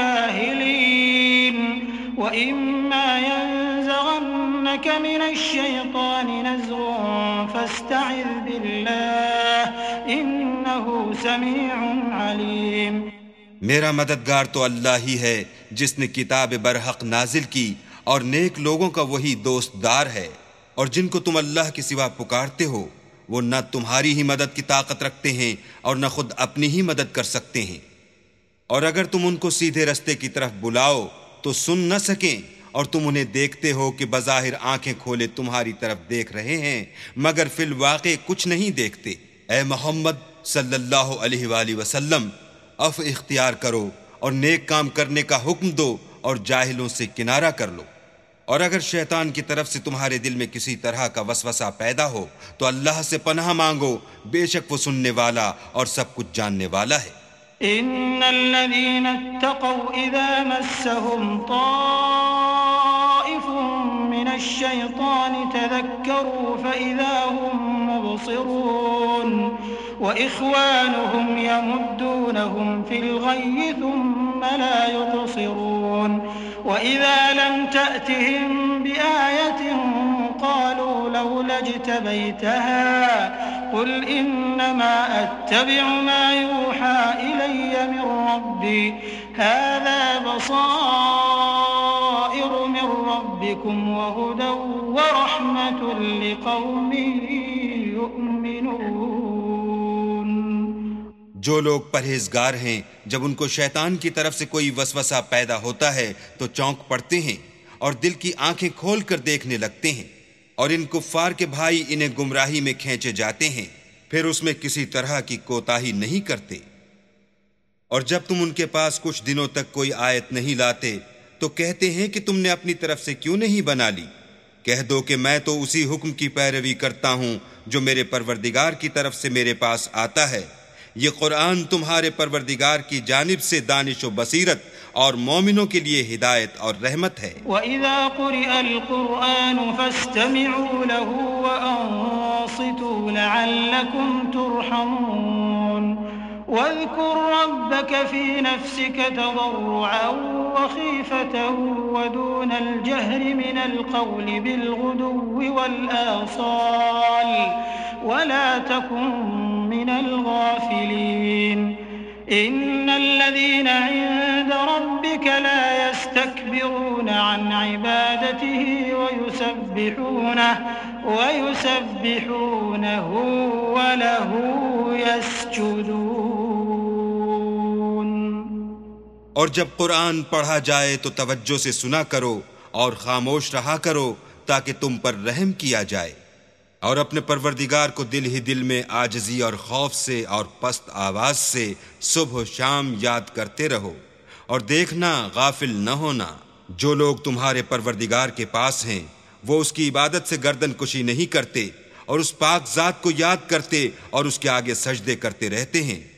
الجاهلين وإما ينزغنك من الشيطان نزغ فاستعذ بالله إنه سميع عليم۔ میرا مددگار تو اللہ ہی ہے جس نے کتاب برحق نازل کی، اور نیک لوگوں کا وہی دوست دار ہے، اور جن کو تم اللہ کے سوا پکارتے ہو وہ نہ تمہاری ہی مدد کی طاقت رکھتے ہیں اور نہ خود اپنی ہی مدد کر سکتے ہیں۔ اور اگر تم ان کو سیدھے رستے کی طرف بلاؤ تو سن نہ سکیں، اور تم انہیں دیکھتے ہو کہ بظاہر آنکھیں کھولے تمہاری طرف دیکھ رہے ہیں مگر فی الواقع کچھ نہیں دیکھتے۔ اے محمد صلی اللہ علیہ وآلہ وسلم، عفو اختیار کرو اور نیک کام کرنے کا حکم دو اور جاہلوں سے کنارہ کر لو۔ اور اگر شیطان کی طرف سے تمہارے دل میں کسی طرح کا وسوسہ پیدا ہو تو اللہ سے پناہ مانگو، بے شک وہ سننے والا اور سب کچھ جاننے والا ہے۔ ان الذين اتقوا اذا مسهم طائف من الشيطان تذكروا فاذا هم مبصرون واخوانهم يمدونهم في الغي ثم لا يقصرون وإذا لم تأتهم بآية قالوا لولا اجتبيتها قل إنما أتبع ما يوحى إلي من ربي هذا بصائر من ربكم وهدى ورحمة لقوم يؤمنون۔ جو لوگ پرہیزگار ہیں جب ان کو شیطان کی طرف سے کوئی وسوسہ پیدا ہوتا ہے تو چونک پڑتے ہیں اور دل کی آنکھیں کھول کر دیکھنے لگتے ہیں، اور ان کفار کے بھائی انہیں گمراہی میں کھینچے جاتے ہیں، پھر اس میں کسی طرح کی کوتاہی نہیں کرتے۔ اور جب تم ان کے پاس کچھ دنوں تک کوئی آیت نہیں لاتے تو کہتے ہیں کہ تم نے اپنی طرف سے کیوں نہیں بنا لی؟ کہہ دو کہ میں تو اسی حکم کی پیروی کرتا ہوں جو میرے پروردگار کی طرف سے میرے پاس آتا ہے۔ یہ قرآن تمہارے پروردگار کی جانب سے دانش و بصیرت اور مومنوں کے لیے ہدایت اور رحمت ہے۔ وَإِذَا قُرِئَ الْقُرْآنُ فَاسْتَمِعُوا لَهُ وَأَنصِتُوا لَعَلَّكُمْ تُرْحَمُونَ واذكر ربك في نفسك تضرعا وخيفة ودون الجهر من القول بالغدو والآصال ولا تكن من الغافلين إن الذين عند ربك لا يستكبرون عن عبادته ويسبحونه ويسبحونه وله يسجدون۔ اور جب قرآن پڑھا جائے تو توجہ سے سنا کرو اور خاموش رہا کرو تاکہ تم پر رحم کیا جائے۔ اور اپنے پروردگار کو دل ہی دل میں عاجزی اور خوف سے اور پست آواز سے صبح و شام یاد کرتے رہو، اور دیکھنا غافل نہ ہونا، جو لوگ تمہارے پروردگار کے پاس ہیں وہ اس کی عبادت سے گردن کشی نہیں کرتے اور اس پاک ذات کو یاد کرتے اور اس کے آگے سجدے کرتے رہتے ہیں۔